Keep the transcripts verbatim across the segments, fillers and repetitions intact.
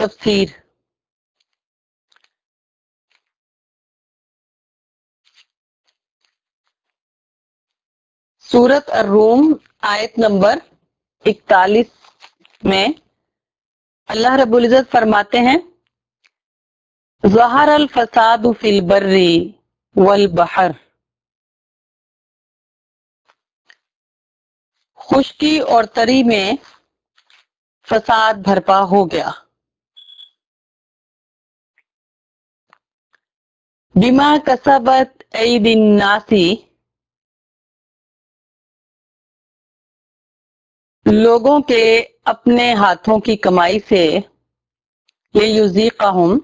تفسیر۔ سورت الروم آیت نمبر اکتالیس میں اللہ رب العزت فرماتے ہیں ظہر الفساد فی البر والبحر، خشکی اور تری میں فساد بھرپا ہو گیا۔ بما کسبت ایدی الناس، لوگوں کے اپنے ہاتھوں کی کمائی سے، لیذیقہم،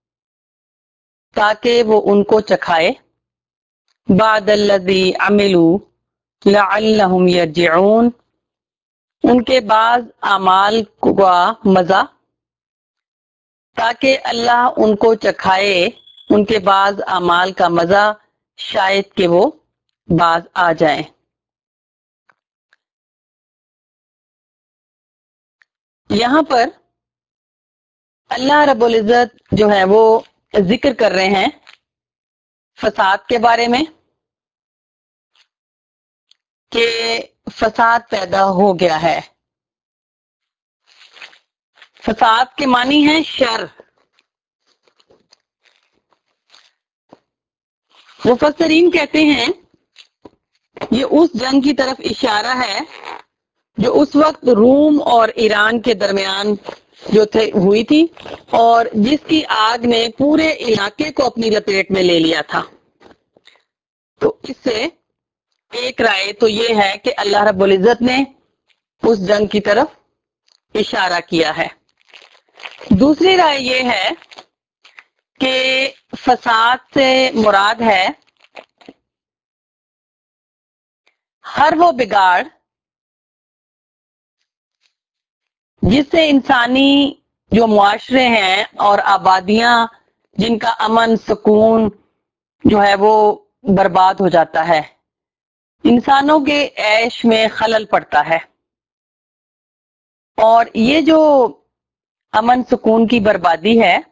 تاکہ وہ ان کو چکھائے، بعد الذی عملوا لعلہم یرجعون، ان کے بعض اعمال کا مزہ، تاکہ اللہ ان کو چکھائے ان کے بعض اعمال کا مزہ، شاید کہ وہ باز آ جائیں۔ یہاں پر اللہ رب العزت جو ہے وہ ذکر کر رہے ہیں فساد کے بارے میں کہ فساد پیدا ہو گیا ہے۔ فساد کے معنی ہیں شر۔ مفسرین کہتے ہیں یہ اس جنگ کی طرف اشارہ ہے جو اس وقت روم اور ایران کے درمیان جو تھے ہوئی تھی، اور جس کی آگ نے پورے علاقے کو اپنی لپیٹ میں لے لیا تھا۔ تو اس سے ایک رائے تو یہ ہے کہ اللہ رب العزت نے اس جنگ کی طرف اشارہ کیا ہے۔ دوسری رائے یہ ہے کہ فساد سے مراد ہے ہر وہ بگاڑ جس سے انسانی جو معاشرے ہیں اور آبادیاں جن کا امن سکون جو ہے وہ برباد ہو جاتا ہے، انسانوں کے عیش میں خلل پڑتا ہے۔ اور یہ جو امن سکون کی بربادی ہے،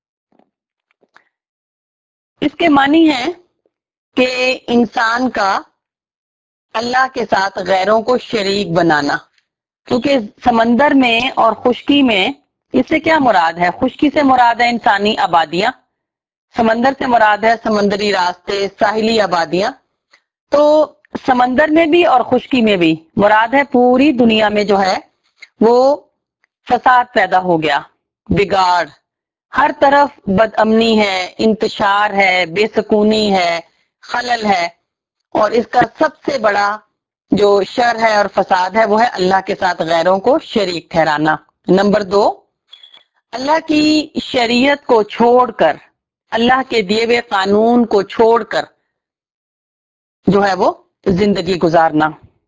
اس کے معنی ہے کہ انسان کا اللہ کے ساتھ غیروں کو شریک بنانا، کیونکہ سمندر میں اور خشکی میں اس سے کیا مراد ہے؟ خشکی سے مراد ہے انسانی آبادیاں، سمندر سے مراد ہے سمندری راستے، ساحلی آبادیاں۔ تو سمندر میں بھی اور خشکی میں بھی مراد ہے پوری دنیا میں جو ہے وہ فساد پیدا ہو گیا، بگاڑ، ہر طرف بد امنی ہے، انتشار ہے، بے سکونی ہے، خلل ہے، اور اس کا سب سے بڑا جو شر ہے اور فساد ہے وہ ہے اللہ کے ساتھ غیروں کو شریک ٹھہرانا۔ نمبر دو، اللہ کی شریعت کو چھوڑ کر، اللہ کے دیے ہوئے قانون کو چھوڑ کر جو ہے وہ زندگی گزارنا۔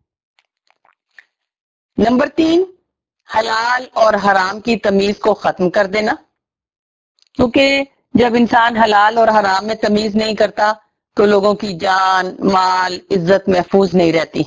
نمبر تین، حلال اور حرام کی تمیز کو ختم کر دینا، کیونکہ جب انسان حلال اور حرام میں تمیز نہیں کرتا تو لوگوں کی جان، مال، عزت محفوظ نہیں رہتی۔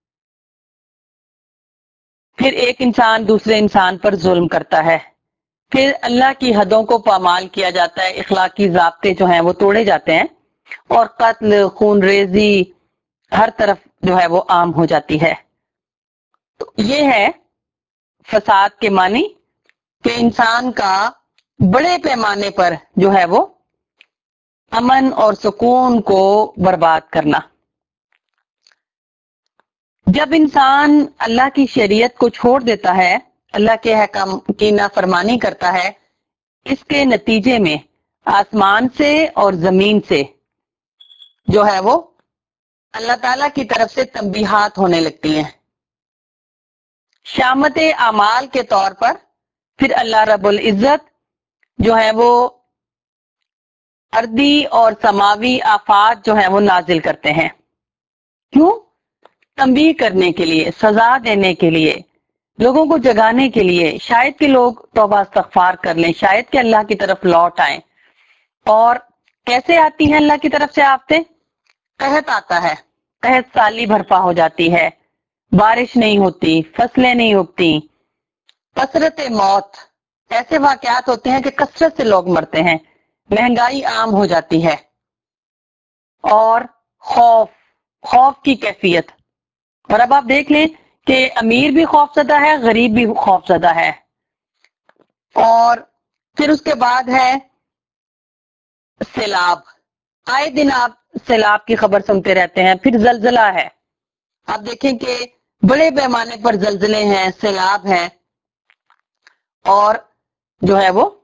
پھر ایک انسان دوسرے انسان پر ظلم کرتا ہے، پھر اللہ کی حدوں کو پامال کیا جاتا ہے، اخلاقی ضابطے جو ہیں وہ توڑے جاتے ہیں، اور قتل، خون ریزی ہر طرف جو ہے وہ عام ہو جاتی ہے۔ تو یہ ہے فساد کے معنی کہ انسان کا بڑے پیمانے پر جو ہے وہ امن اور سکون کو برباد کرنا۔ جب انسان اللہ کی شریعت کو چھوڑ دیتا ہے، اللہ کے حکم کی نافرمانی کرتا ہے، اس کے نتیجے میں آسمان سے اور زمین سے جو ہے وہ اللہ تعالیٰ کی طرف سے تنبیہات ہونے لگتی ہیں۔ شامت اعمال کے طور پر پھر اللہ رب العزت جو ہے وہ ارضی اور سماوی آفات جو ہیں وہ نازل کرتے ہیں۔ کیوں؟ تنبیہ کرنے کے لیے، سزا دینے کے لیے، لوگوں کو جگانے کے لیے، شاید کہ لوگ توبہ استغفار کر لیں، شاید کہ اللہ کی طرف لوٹ آئیں۔ اور کیسے آتی ہیں اللہ کی طرف سے آفتیں؟ قحط آتا ہے، قحط سالی بھرپا ہو جاتی ہے، بارش نہیں ہوتی، فصلیں نہیں اگتی، کثرت موت، ایسے واقعات ہوتے ہیں کہ کثرت سے لوگ مرتے ہیں، مہنگائی عام ہو جاتی ہے، اور خوف خوف کی کیفیت. اور اب آپ دیکھ لیں کہ امیر بھی خوف زدہ ہے، غریب بھی خوف زدہ ہے. اور پھر اس کے بعد ہے سیلاب. آئے دن آپ سیلاب کی خبر سنتے رہتے ہیں. پھر زلزلہ ہے، آپ دیکھیں کہ بڑے پیمانے پر زلزلے ہیں، سیلاب ہیں. اور جو ہے وہ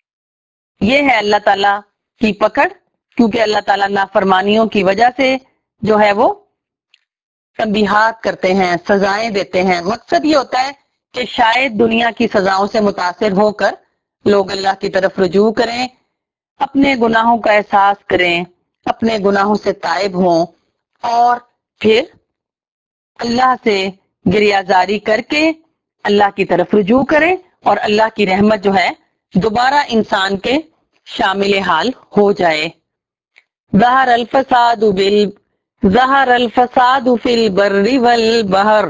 یہ ہے اللہ تعالیٰ کی پکڑ، کیونکہ اللہ تعالیٰ نافرمانیوں کی وجہ سے جو ہے وہ تنبیہات کرتے ہیں، سزائیں دیتے ہیں. مقصد یہ ہوتا ہے کہ شاید دنیا کی سزاؤں سے متاثر ہو کر لوگ اللہ کی طرف رجوع کریں، اپنے گناہوں کا احساس کریں، اپنے گناہوں سے تائب ہوں، اور پھر اللہ سے گریہ زاری کر کے اللہ کی طرف رجوع کریں، اور اللہ کی رحمت جو ہے دوبارہ انسان کے شامل حال ہو جائے. ظہر الفساد بال ظہر الفساد فی البر والبحر.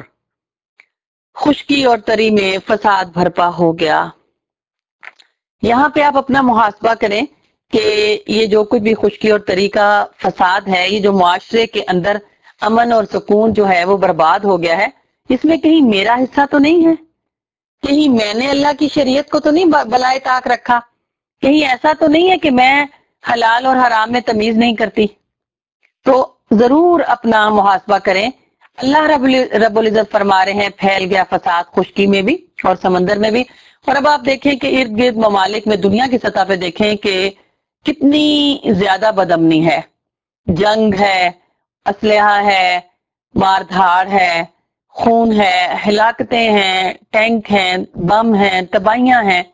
خشکی اور تری میں فساد بھرپا ہو گیا. یہاں پہ آپ اپنا محاسبہ کریں کہ یہ جو کچھ بھی خشکی اور تری کا فساد ہے، یہ جو معاشرے کے اندر امن اور سکون جو ہے وہ برباد ہو گیا ہے، اس میں کہیں میرا حصہ تو نہیں ہے؟ کہیں میں نے اللہ کی شریعت کو تو نہیں بلائے طاق رکھا؟ کہیں ایسا تو نہیں ہے کہ میں حلال اور حرام میں تمیز نہیں کرتی؟ تو ضرور اپنا محاسبہ کریں. اللہ رب رب العزت فرما رہے ہیں پھیل گیا فساد خشکی میں بھی اور سمندر میں بھی. اور اب آپ دیکھیں کہ ارد گرد ممالک میں دنیا کی سطح پہ دیکھیں کہ کتنی زیادہ بدامنی ہے، جنگ ہے، اسلحہ ہے، مار دھاڑ ہے، خون ہے، ہلاکتیں ہیں، ٹینک ہیں، بم ہیں، تباہیاں ہیں،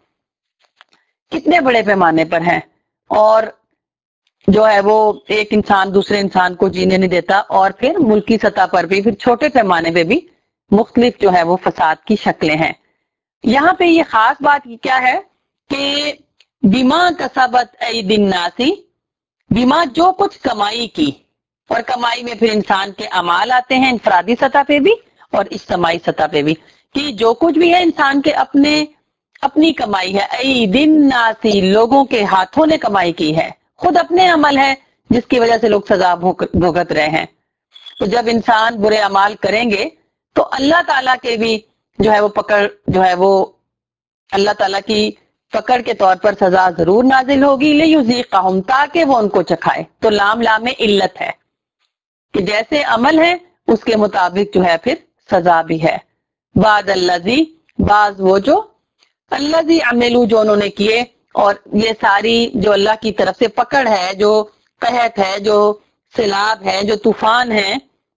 کتنے بڑے پیمانے پر ہیں. اور جو ہے وہ ایک انسان دوسرے انسان کو جینے نہیں دیتا. اور پھر ملکی سطح پر بھی، پھر چھوٹے پیمانے پہ بھی مختلف جو ہے وہ فساد کی شکلیں ہیں. یہاں پہ یہ خاص بات کیا ہے کہ بما کسبت ایدی الناس، بما جو کچھ کمائی کی، اور کمائی میں پھر انسان کے اعمال آتے ہیں انفرادی سطح پہ بھی اور اجتماعی سطح پہ بھی، کہ جو کچھ بھی ہے انسان کے اپنے اپنی کمائی ہے. ایدی الناس، لوگوں کے ہاتھوں نے کمائی کی ہے، خود اپنے عمل ہے جس کی وجہ سے لوگ سزا بھگت رہے ہیں. تو جب انسان برے اعمال کریں گے تو اللہ تعالیٰ کے بھی جو ہے وہ پکڑ جو ہے وہ اللہ تعالیٰ کی پکڑ کے طور پر سزا ضرور نازل ہوگی. لیذیقہم، تاکہ وہ ان کو چکھائے. تو لام لام علت ہے کہ جیسے عمل ہے اس کے مطابق جو ہے پھر سزا بھی ہے. بعد الذی، بعض وہ جو الذی عملوا، جو انہوں نے کیے. اور یہ ساری جو اللہ کی طرف سے پکڑ ہے، جو قحط ہے، جو سیلاب ہے، جو طوفان ہے،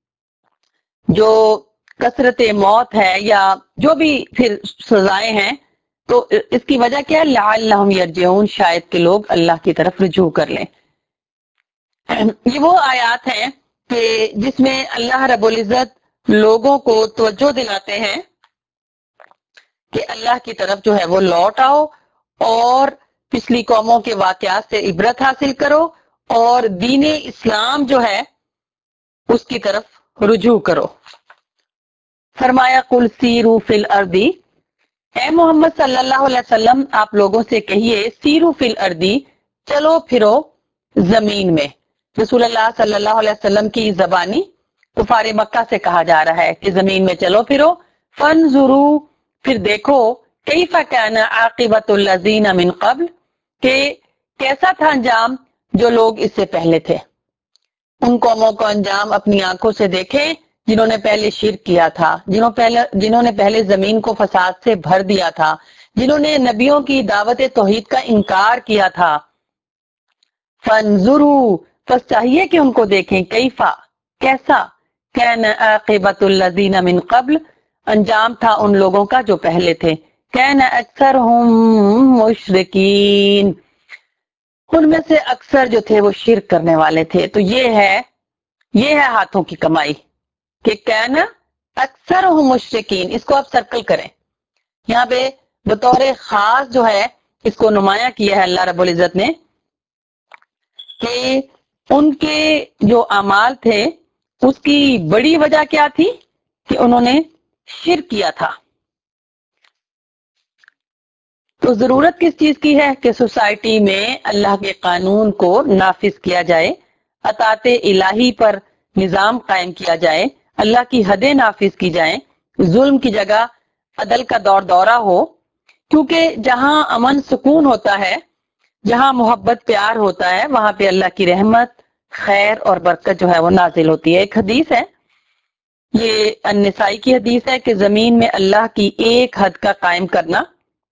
جو کثرت موت ہے، یا جو بھی پھر سزائیں ہیں، تو اس کی وجہ کیا ہے؟ لعلہم یرجعون، شاید کہ لوگ اللہ کی طرف رجوع کر لیں. یہ وہ آیات ہیں کہ جس میں اللہ رب العزت لوگوں کو توجہ دلاتے ہیں کہ اللہ کی طرف جو ہے وہ لوٹ آؤ، اور پچھلی قوموں کے واقعات سے عبرت حاصل کرو، اور دین اسلام جو ہے اس کی طرف رجوع کرو. فرمایا قل سیروا فی الارض، اے محمد صلی اللہ علیہ وسلم آپ لوگوں سے کہیے سیروا فی الارض، چلو پھرو زمین میں. رسول اللہ صلی اللہ علیہ وسلم کی زبانی کفار مکہ سے کہا جا رہا ہے کہ زمین میں چلو پھرو. فانظروا، پھر دیکھو، کیف کان عاقبۃ الذین من قبل، کہ کیسا تھا انجام جو لوگ اس سے پہلے تھے. ان قوموں کو انجام اپنی آنکھوں سے دیکھیں جنہوں نے پہلے شرک کیا تھا، جنہوں پہلے جنہوں نے پہلے زمین کو فساد سے بھر دیا تھا، جنہوں نے نبیوں کی دعوت توحید کا انکار کیا تھا. فانظروا، بس چاہیے کہ ان کو دیکھیں، کیفا، کیسا، کان عاقبۃ الذین من قبل، انجام تھا ان لوگوں کا جو پہلے تھے. کان اکثرهم مشرکین، ان میں سے اکثر جو تھے وہ شرک کرنے والے تھے. تو یہ ہے یہ ہے ہاتھوں کی کمائی کہ کہنا اکثر مشرکین. اس کو آپ سرکل کریں، یہاں پہ بطور خاص جو ہے اس کو نمایاں کیا ہے اللہ رب العزت نے کہ ان کے جو اعمال تھے اس کی بڑی وجہ کیا تھی کہ انہوں نے شرک کیا تھا. تو ضرورت کس چیز کی ہے کہ سوسائٹی میں اللہ کے قانون کو نافذ کیا جائے، اطاعت الہی پر نظام قائم کیا جائے، اللہ کی حدیں نافذ کی جائیں، ظلم کی جگہ عدل کا دور دورہ ہو، کیونکہ جہاں امن سکون ہوتا ہے، جہاں محبت پیار ہوتا ہے، وہاں پہ اللہ کی رحمت، خیر اور برکت جو ہے وہ نازل ہوتی ہے۔ ایک حدیث ہے، یہ النسائی کی حدیث ہے کہ زمین میں اللہ کی ایک حد کا قائم کرنا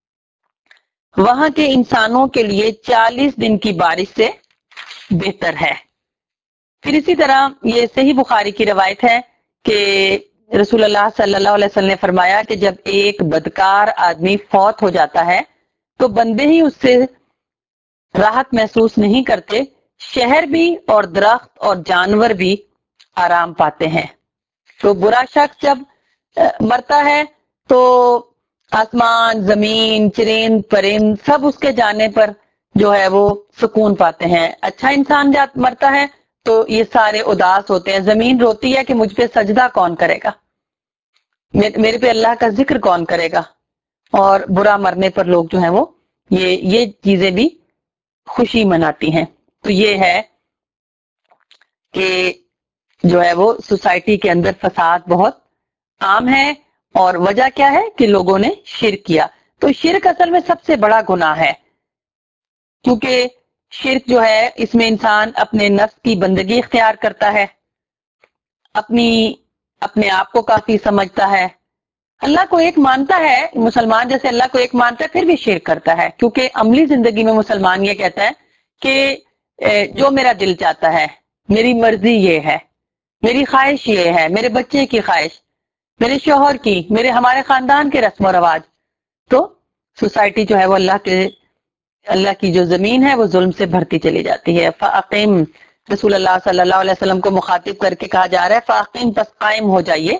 وہاں کے انسانوں کے لیے چالیس دن کی بارش سے بہتر ہے۔ پھر اسی طرح یہ صحیح بخاری کی روایت ہے کہ رسول اللہ صلی اللہ علیہ وسلم نے فرمایا کہ جب ایک بدکار آدمی فوت ہو جاتا ہے تو بندے ہی اس سے راحت محسوس نہیں کرتے، شہر بھی اور درخت اور جانور بھی آرام پاتے ہیں۔ تو برا شخص جب مرتا ہے تو آسمان، زمین، چرند پرند سب اس کے جانے پر جو ہے وہ سکون پاتے ہیں۔ اچھا انسان جب مرتا ہے تو یہ سارے اداس ہوتے ہیں، زمین روتی ہے کہ مجھ پہ سجدہ کون کرے گا، میرے پہ اللہ کا ذکر کون کرے گا، اور برا مرنے پر لوگ جو ہیں وہ یہ یہ چیزیں بھی خوشی مناتی ہیں۔ تو یہ ہے کہ جو ہے وہ سوسائٹی کے اندر فساد بہت عام ہے، اور وجہ کیا ہے کہ لوگوں نے شرک کیا۔ تو شرک اصل میں سب سے بڑا گناہ ہے، کیونکہ شرک جو ہے اس میں انسان اپنے نفس کی بندگی اختیار کرتا ہے، اپنی اپنے آپ کو کافی سمجھتا ہے، اللہ کو ایک مانتا ہے، مسلمان جیسے اللہ کو ایک مانتا ہے پھر بھی شرک کرتا ہے، کیونکہ عملی زندگی میں مسلمان یہ کہتا ہے کہ جو میرا دل چاہتا ہے، میری مرضی یہ ہے، میری خواہش یہ ہے، میرے بچے کی خواہش، میرے شوہر کی، میرے ہمارے خاندان کے رسم و رواج۔ تو سوسائٹی جو ہے وہ اللہ کے اللہ کی جو زمین ہے وہ ظلم سے بھرتی چلی جاتی ہے۔ فَأَقِمْ، رسول اللہ صلی اللہ علیہ وسلم کو مخاطب کر کے کہا جا رہا ہے فَأَقِمْ، پس قائم ہو جائیے،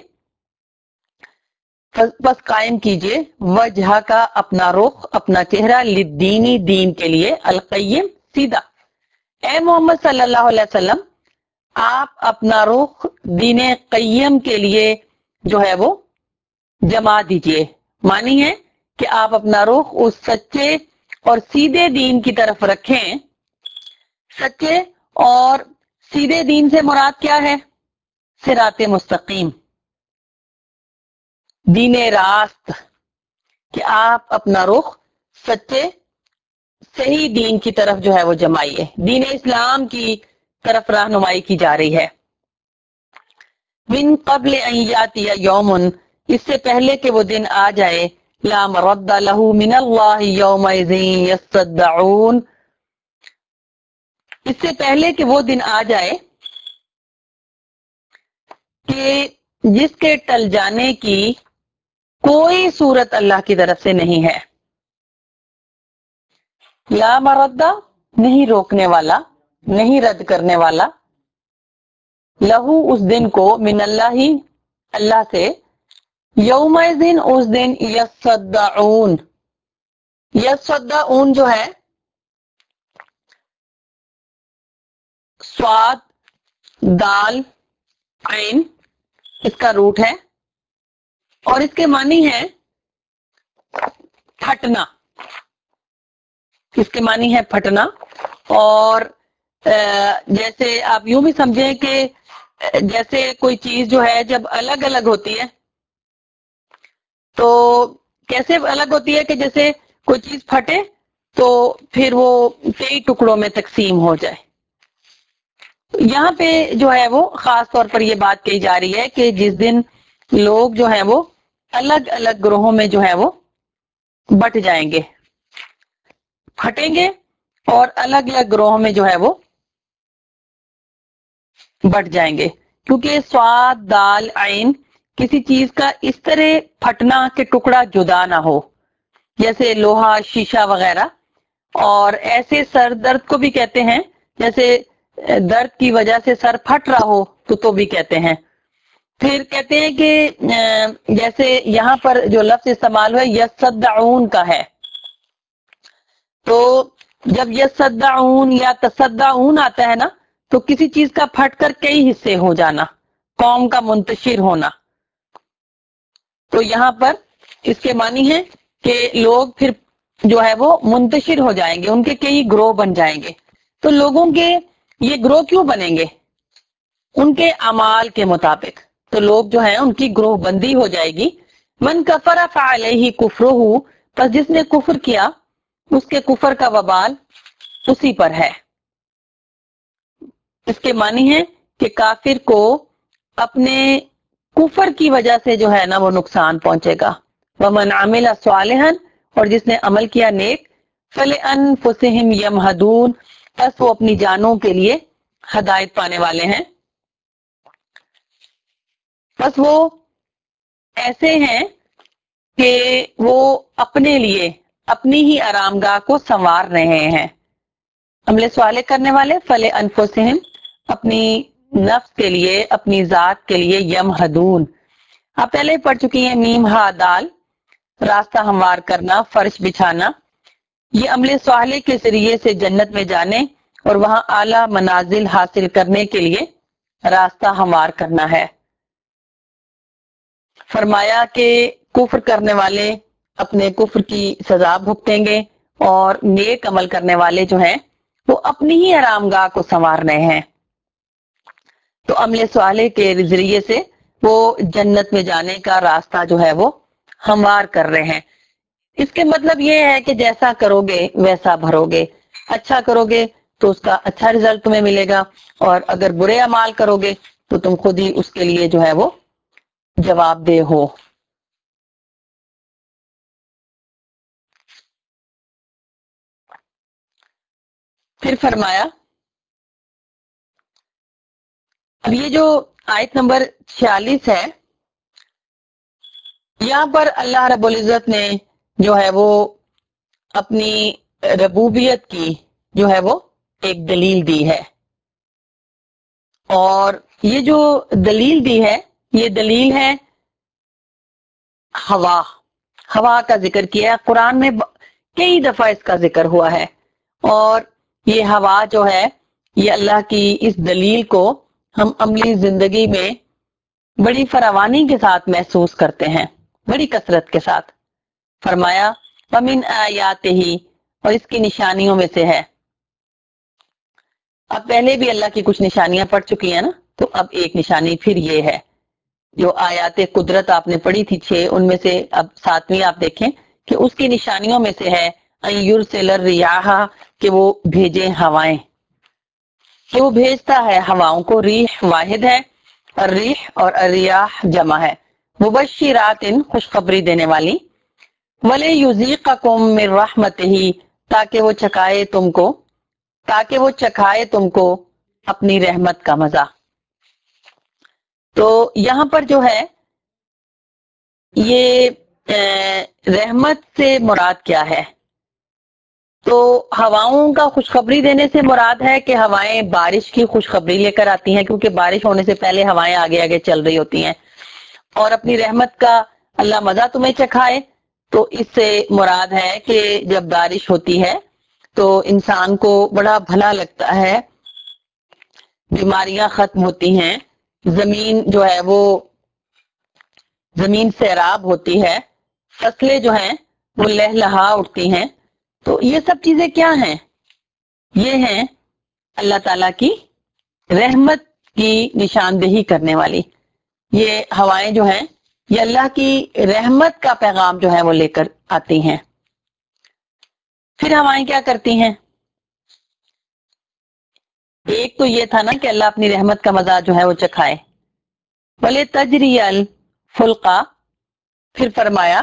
بس قائم کیجئے، وجہ کا اپنا رخ، اپنا چہرہ، للدینی، دین کے لیے، القیم، سیدھا۔ اے محمد صلی اللہ علیہ وسلم، آپ اپنا رخ دین قیم کے لیے جو ہے وہ جما دیجئے، مانی ہے کہ آپ اپنا رخ اس سچے اور سیدھے دین کی طرف رکھیں۔ سچے اور سیدھے دین سے مراد کیا ہے؟ صراط مستقیم، دین راست، کہ آپ اپنا رخ سچے صحیح دین کی طرف جو ہے وہ جمائیے، دین اسلام کی طرف رہنمائی کی جا رہی ہے۔ من قبل ان یاتی یوم، اس سے پہلے کہ وہ دن آ جائے، لا مرد له من اللہ یومئذ یصدعون، اس سے پہلے کہ وہ دن آ جائے کہ جس کے ٹل جانے کی کوئی صورت اللہ کی طرف سے نہیں ہے۔ لا مردہ، نہیں روکنے والا، نہیں رد کرنے والا، لہو اس دن کو، من اللہ ہی، اللہ سے، یومئذ اس دن، یصدعون، یصدعون جو ہے سواد دال عین اس کا روٹ ہے، اور اس کے معنی ہے پھٹنا، اس کے معنی ہے پھٹنا۔ اور جیسے آپ یوں بھی سمجھیں کہ جیسے کوئی چیز جو ہے جب الگ الگ ہوتی ہے تو کیسے الگ ہوتی ہے کہ جیسے کوئی چیز پھٹے تو پھر وہ کئی ٹکڑوں میں تقسیم ہو جائے۔ یہاں پہ جو ہے وہ خاص طور پر یہ بات کہی جا رہی ہے کہ جس دن لوگ جو ہیں وہ الگ الگ گروہوں میں جو ہے وہ بٹ جائیں گے، پھٹیں گے، اور الگ الگ گروہوں میں جو ہے وہ بٹ جائیں گے، کیونکہ سواد دال عین کسی چیز کا اس طرح پھٹنا کہ ٹکڑا جدا نہ ہو، جیسے لوہا، شیشہ وغیرہ۔ اور ایسے سر درد کو بھی کہتے ہیں، جیسے درد کی وجہ سے سر پھٹ رہا ہو تو تو بھی کہتے ہیں۔ پھر کہتے ہیں کہ جیسے یہاں پر جو لفظ استعمال ہوا یصدعون کا ہے، تو جب یصدعون یا تصدعون آتا ہے نا تو کسی چیز کا پھٹ کر کئی حصے ہو جانا، قوم کا منتشر ہونا۔ تو یہاں پر اس کے معنی ہے کہ لوگ پھر جو ہے وہ منتشر ہو جائیں گے، ان کے کئی گروہ بن جائیں گے. تو لوگوں کے یہ گروہ کیوں بنیں گے؟ ان کے اعمال کے مطابق. تو لوگ جو ہیں ان کی گروہ بندی ہو جائے گی. من کفر فعلیہ کفرہ، پس جس نے کفر کیا اس کے کفر کا وبال اسی پر ہے. اس کے معنی ہے کہ کافر کو اپنے کفر کی وجہ سے جو ہے نا وہ نقصان پہنچے گا. ومن عمل صالحا، اور جس نے عمل کیا نیک، فلانفسہم یمہدون، بس وہ اپنی جانوں کے لیے ہدایت پانے والے ہیں. بس وہ ایسے ہیں کہ وہ اپنے لیے اپنی ہی آرام گاہ کو سنوار رہے ہیں. عمل صالح کرنے والے فل انفسہم، اپنی نفس کے لیے، اپنی ذات کے لیے، یمہدون. آپ پہلے پڑھ چکی ہیں میم ہا دال، راستہ ہموار کرنا، فرش بچھانا. یہ عمل صالح کے ذریعے سے جنت میں جانے اور وہاں اعلیٰ منازل حاصل کرنے کے لیے راستہ ہموار کرنا ہے. فرمایا کہ کفر کرنے والے اپنے کفر کی سزا بھگتیں گے، اور نیک عمل کرنے والے جو ہیں وہ اپنی ہی آرام گاہ کو سنوار رہے ہیں. تو عمل صالح کے ذریعے سے وہ جنت میں جانے کا راستہ جو ہے وہ ہموار کر رہے ہیں. اس کے مطلب یہ ہے کہ جیسا کرو گے ویسا بھرو گے. اچھا کرو گے تو اس کا اچھا رزلٹ تمہیں ملے گا، اور اگر برے اعمال کرو گے تو تم خود ہی اس کے لیے جو ہے وہ جواب دہ ہو. پھر فرمایا، اب یہ جو آیت نمبر چھیالیس ہے، یہاں پر اللہ رب العزت نے جو ہے وہ اپنی ربوبیت کی جو ہے وہ ایک دلیل دی ہے. اور یہ جو دلیل دی ہے یہ دلیل ہے ہوا. ہوا کا ذکر کیا ہے قرآن میں، کئی دفعہ اس کا ذکر ہوا ہے. اور یہ ہوا جو ہے یہ اللہ کی اس دلیل کو ہم عملی زندگی میں بڑی فراوانی کے ساتھ محسوس کرتے ہیں، بڑی کثرت کے ساتھ. فرمایا وَمِنْ آیَاتِهِ، اور اس کی نشانیوں میں سے ہے. اب پہلے بھی اللہ کی کچھ نشانیاں پڑھ چکی ہیں نا، تو اب ایک نشانی پھر یہ ہے. جو آیات قدرت آپ نے پڑھی تھی چھ، ان میں سے اب ساتویں آپ دیکھیں کہ اس کی نشانیوں میں سے ہے ان یرسل الرِّیاحَ، کہ وہ بھیجے ہوائیں، کہ وہ بھیجتا ہے ہواؤں کو. ریح واحد ہے، الریح اور الریاح جمع ہے. مبشرات، خوشخبری دینے والی. وَلِيُذِيقَكُم مِّن رَّحْمَتِهِ، تاکہ وہ چکھائے تم کو تاکہ وہ چکھائے تم کو اپنی رحمت کا مزہ. تو یہاں پر جو ہے یہ رحمت سے مراد کیا ہے؟ تو ہواؤں کا خوشخبری دینے سے مراد ہے کہ ہوائیں بارش کی خوشخبری لے کر آتی ہیں، کیونکہ بارش ہونے سے پہلے ہوائیں آگے آگے چل رہی ہوتی ہیں. اور اپنی رحمت کا اللہ مزہ تمہیں چکھائے، تو اس سے مراد ہے کہ جب بارش ہوتی ہے تو انسان کو بڑا بھلا لگتا ہے، بیماریاں ختم ہوتی ہیں، زمین جو ہے وہ زمین سیراب ہوتی ہے، فصلیں جو ہیں وہ لہلہا اٹھتی ہیں. تو یہ سب چیزیں کیا ہیں؟ یہ ہیں اللہ تعالیٰ کی رحمت کی نشاندہی کرنے والی. یہ ہوائیں جو ہیں یہ اللہ کی رحمت کا پیغام جو ہے وہ لے کر آتی ہیں. پھر ہوائیں کیا کرتی ہیں؟ ایک تو یہ تھا نا کہ اللہ اپنی رحمت کا مزہ جو ہے وہ چکھائے. بولے تجری الفلقہ، پھر فرمایا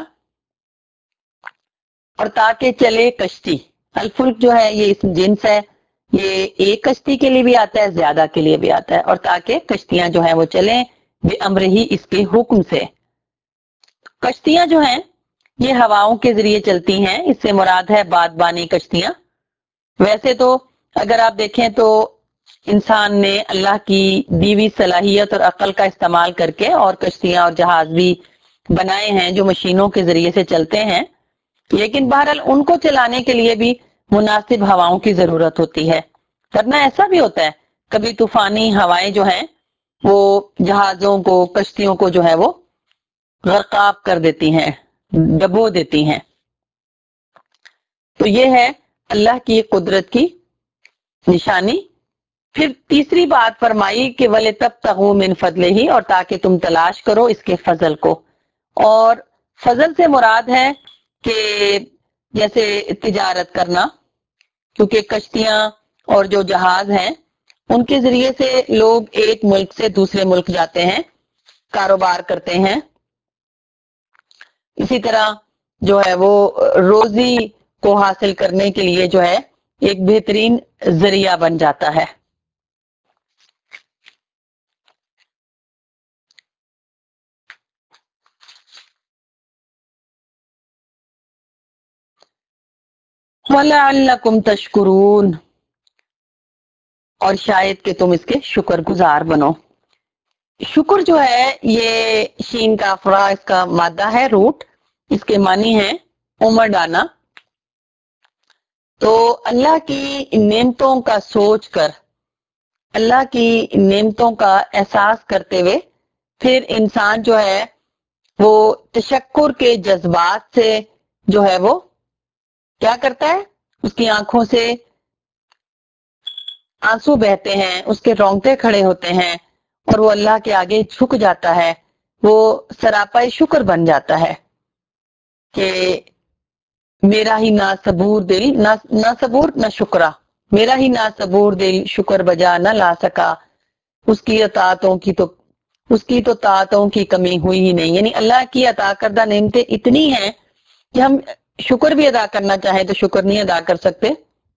اور تاکہ چلے کشتی. الفلک جو ہے یہ اسم جنس ہے، یہ ایک کشتی کے لیے بھی آتا ہے، زیادہ کے لیے بھی آتا ہے. اور تاکہ کشتیاں جو ہیں وہ چلیں بِأَمْرِهِ، اس کے حکم سے. کشتیاں جو ہیں یہ ہواؤں کے ذریعے چلتی ہیں، اس سے مراد ہے بادبانی کشتیاں. ویسے تو اگر آپ دیکھیں تو انسان نے اللہ کی دیوی صلاحیت اور عقل کا استعمال کر کے اور کشتیاں اور جہاز بھی بنائے ہیں جو مشینوں کے ذریعے سے چلتے ہیں، لیکن بہرحال ان کو چلانے کے لیے بھی مناسب ہواؤں کی ضرورت ہوتی ہے. ورنہ ایسا بھی ہوتا ہے کبھی طوفانی ہوائیں جو ہیں وہ جہازوں کو، کشتیوں کو جو ہے وہ غرقاب کر دیتی ہیں، ڈبو دیتی ہیں. تو یہ ہے اللہ کی قدرت کی نشانی۔ پھر تیسری بات فرمائی کہ وَلِتَبْتَغُوا مِنْ فَضْلِهِ، اور تاکہ تم تلاش کرو اس کے فضل کو۔ اور فضل سے مراد ہے کہ جیسے تجارت کرنا، کیونکہ کشتیاں اور جو جہاز ہیں ان کے ذریعے سے لوگ ایک ملک سے دوسرے ملک جاتے ہیں، کاروبار کرتے ہیں۔ اسی طرح جو ہے وہ روزی کو حاصل کرنے کے لیے جو ہے ایک بہترین ذریعہ بن جاتا ہے۔ وَلَعَلَّكُمْ تَشْكُرُونَ، اور شاید کہ تم اس کے شکر گزار بنو۔ شکر جو ہے یہ شین کا فرا اس کا مادہ ہے، روٹ، اس کے معنی ہے عمر ڈانا۔ تو اللہ کی نعمتوں کا سوچ کر، اللہ کی نعمتوں کا احساس کرتے ہوئے پھر انسان جو ہے وہ تشکر کے جذبات سے جو ہے وہ کیا کرتا ہے، اس کی آنکھوں سے آنسو بہتے ہیں، اس کے رونگٹے کھڑے ہوتے ہیں، اور وہ اللہ کے آگے جھک جاتا ہے، وہ سراپا شکر بن جاتا ہے کہ میرا ہی نا صبور دل، نہ صبور نہ شکرا، میرا ہی نا صبور دل شکر بجا نہ لا سکا، اس کی اطاعتوں کی تو اس کی تو طاعتوں کی کمی ہوئی ہی نہیں۔ یعنی اللہ کی عطا کردہ نعمتیں اتنی ہیں کہ ہم شکر بھی ادا کرنا چاہیں تو شکر نہیں ادا کر سکتے۔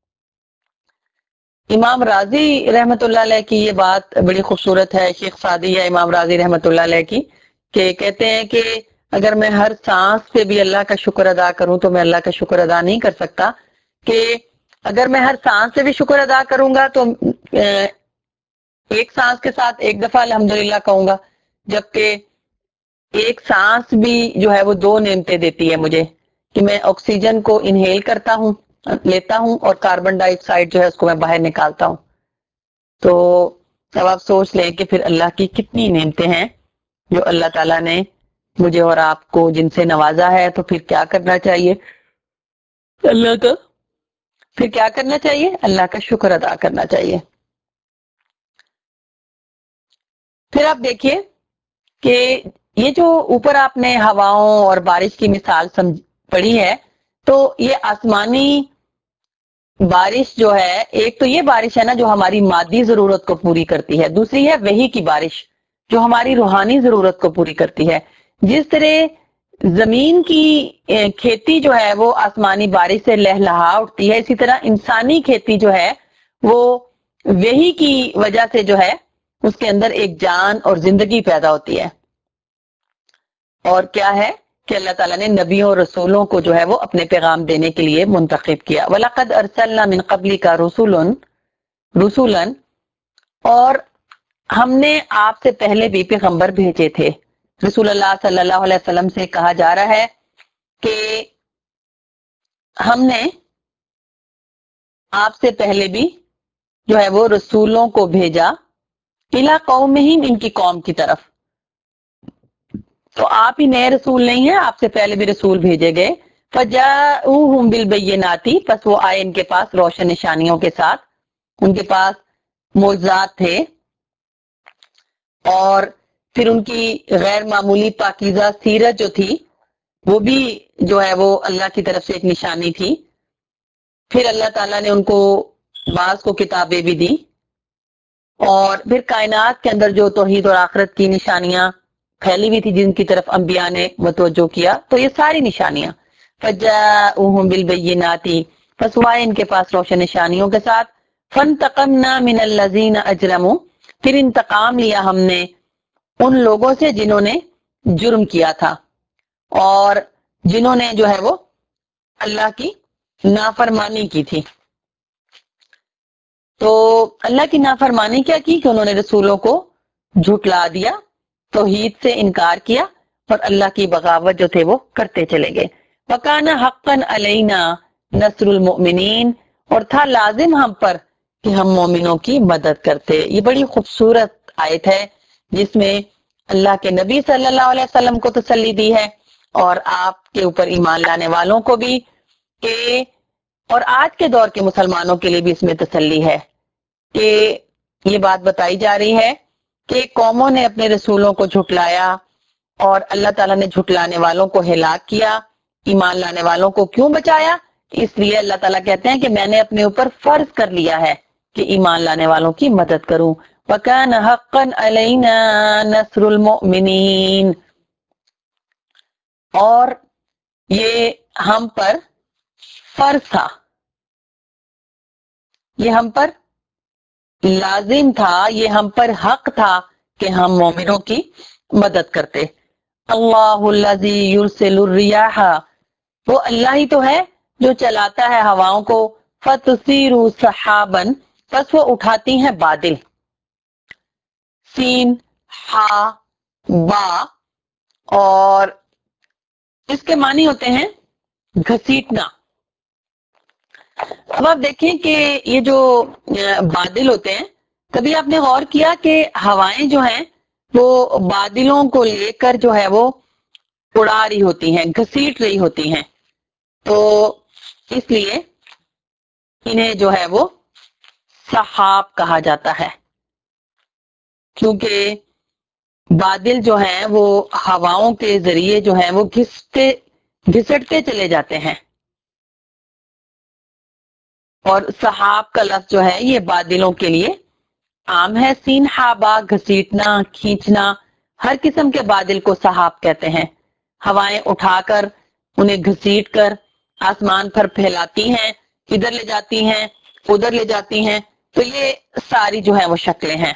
امام راضی رحمت اللہ علیہ کی یہ بات بڑی خوبصورت ہے، شیخ سعدی ہے امام راضی رحمت اللہ علیہ کی، کہ کہتے ہیں کہ اگر میں ہر سانس پہ بھی اللہ کا شکر ادا کروں تو میں اللہ کا شکر ادا نہیں کر سکتا، کہ اگر میں ہر سانس پہ بھی شکر ادا کروں گا تو ایک سانس کے ساتھ ایک دفعہ الحمدللہ کہوں گا، جبکہ ایک سانس بھی جو ہے وہ دو نعمتیں دیتی ہے مجھے، کہ میں آکسیجن کو انہیل کرتا ہوں، لیتا ہوں، اور کاربن ڈائی آکسائڈ جو ہے اس کو میں باہر نکالتا ہوں۔ تو اب آپ سوچ لیں کہ پھر اللہ کی کتنی نعمتیں ہیں جو اللہ تعالیٰ نے مجھے اور آپ کو جن سے نوازا ہے، تو پھر کیا کرنا چاہیے اللہ کا، پھر کیا کرنا چاہیے اللہ کا شکر ادا کرنا چاہیے۔ پھر آپ دیکھیے کہ یہ جو اوپر آپ نے ہواؤں اور بارش کی مثال سمجھ پڑھی ہے، تو یہ آسمانی بارش جو ہے، ایک تو یہ بارش ہے نا جو ہماری مادی ضرورت کو پوری کرتی ہے، دوسری ہے وحی کی بارش جو ہماری روحانی ضرورت کو پوری کرتی ہے۔ جس طرح زمین کی کھیتی جو ہے وہ آسمانی بارش سے لہلہا اٹھتی ہے، اسی طرح انسانی کھیتی جو ہے وہ وحی کی وجہ سے جو ہے اس کے اندر ایک جان اور زندگی پیدا ہوتی ہے۔ اور کیا ہے کہ اللہ تعالیٰ نے نبیوں اور رسولوں کو جو ہے وہ اپنے پیغام دینے کے لیے منتخب کیا۔ وَلَقَدْ أَرْسَلْنَا مِن قَبْلِكَ رُسُلًا رسولن اور ہم نے آپ سے پہلے بھی پیغمبر بھیجے تھے۔ رسول اللہ صلی اللہ علیہ وسلم سے کہا جا رہا ہے کہ ہم نے آپ سے پہلے بھی جو ہے وہ رسولوں کو بھیجا، اِلیٰ قَوْمِہِمْ، ان کی قوم کی طرف۔ تو آپ ہی نئے رسول نہیں ہیں، آپ سے پہلے بھی رسول بھیجے گئے۔ فَجَاءُوهُمْ بِالْبَيِّنَاتِ، پس وہ آئے ان کے پاس روشن نشانیوں کے ساتھ، ان کے پاس معجزات تھے، اور پھر ان کی غیر معمولی پاکیزہ سیرت جو تھی وہ بھی جو ہے وہ اللہ کی طرف سے ایک نشانی تھی۔ پھر اللہ تعالیٰ نے ان کو بعض کو کتابیں بھی دی، اور پھر کائنات کے اندر جو توحید اور آخرت کی نشانیاں پھیلی ہوئی تھی جن کی طرف انبیاء نے متوجہ کیا، تو یہ ساری نشانیاں فَجَاءُوهُمْ بِالْبَيِّنَاتِ، پس وہ آئے ان کے پاس روشن نشانیوں کے ساتھ۔ فَانْتَقَمْنَا مِنَ الَّذِينَ أَجْرَمُوا، پھر انتقام لیا ہم نے ان لوگوں سے جنہوں نے جرم کیا تھا، اور جنہوں نے جو ہے وہ اللہ کی نافرمانی کی تھی۔ تو اللہ کی نافرمانی کیا کی کہ انہوں نے رسولوں کو جھٹلا دیا، توحید سے انکار کیا، اور اللہ کی بغاوت جو تھے وہ کرتے چلے گئے۔ وَكَانَ حَقًّا عَلَيْنَا نَصْرُ الْمُؤْمِنِينَ، اور تھا لازم ہم پر کہ ہم مومنوں کی مدد کرتے۔ یہ بڑی خوبصورت آیت ہے جس میں اللہ کے نبی صلی اللہ علیہ وسلم کو تسلی دی ہے، اور آپ کے اوپر ایمان لانے والوں کو بھی، کہ اور آج کے دور کے مسلمانوں کے لیے بھی اس میں تسلی ہے کہ یہ بات بتائی جا رہی ہے کہ قوموں نے اپنے رسولوں کو جھٹلایا اور اللہ تعالیٰ نے جھٹلانے والوں کو ہلاک کیا، ایمان لانے والوں کو کیوں بچایا؟ اس لیے اللہ تعالیٰ کہتے ہیں کہ میں نے اپنے اوپر فرض کر لیا ہے کہ ایمان لانے والوں کی مدد کروں۔ وَكَانَ حَقًّا عَلَيْنَا نَصْرُ الْمُؤْمِنِينَ، اور یہ ہم پر فرض تھا، یہ ہم پر لازم تھا، یہ ہم پر حق تھا کہ ہم مومنوں کی مدد کرتے۔ اللہ الذی یرسل الریاح، وہ اللہ ہی تو ہے جو چلاتا ہے ہواؤں کو، فَتُثِيرُ سَحَابًا، پس وہ اٹھاتی ہیں بادل۔ سین، ہا، با، اور اس کے معنی ہوتے ہیں گھسیٹنا۔ اب آپ دیکھیں کہ یہ جو بادل ہوتے ہیں، کبھی آپ نے غور کیا کہ ہوائیں جو ہیں وہ بادلوں کو لے کر جو ہے وہ اڑا رہی ہوتی ہیں، گھسیٹ رہی ہوتی ہیں، تو اس لیے انہیں جو ہے وہ سحاب کہا جاتا ہے، کیونکہ بادل جو ہیں وہ ہواؤں کے ذریعے جو ہیں وہ گھستے گھسٹتے چلے جاتے ہیں، اور سحاب کا لفظ جو ہے یہ بادلوں کے لیے عام ہے۔ سین ہابا، گھسیٹنا، کھینچنا، ہر قسم کے بادل کو سحاب کہتے ہیں۔ ہوائیں اٹھا کر، انہیں گھسیٹ کر آسمان پر پھیلاتی ہیں، ادھر لے جاتی ہیں، ادھر لے جاتی ہیں، تو یہ ساری جو ہے وہ شکلیں ہیں۔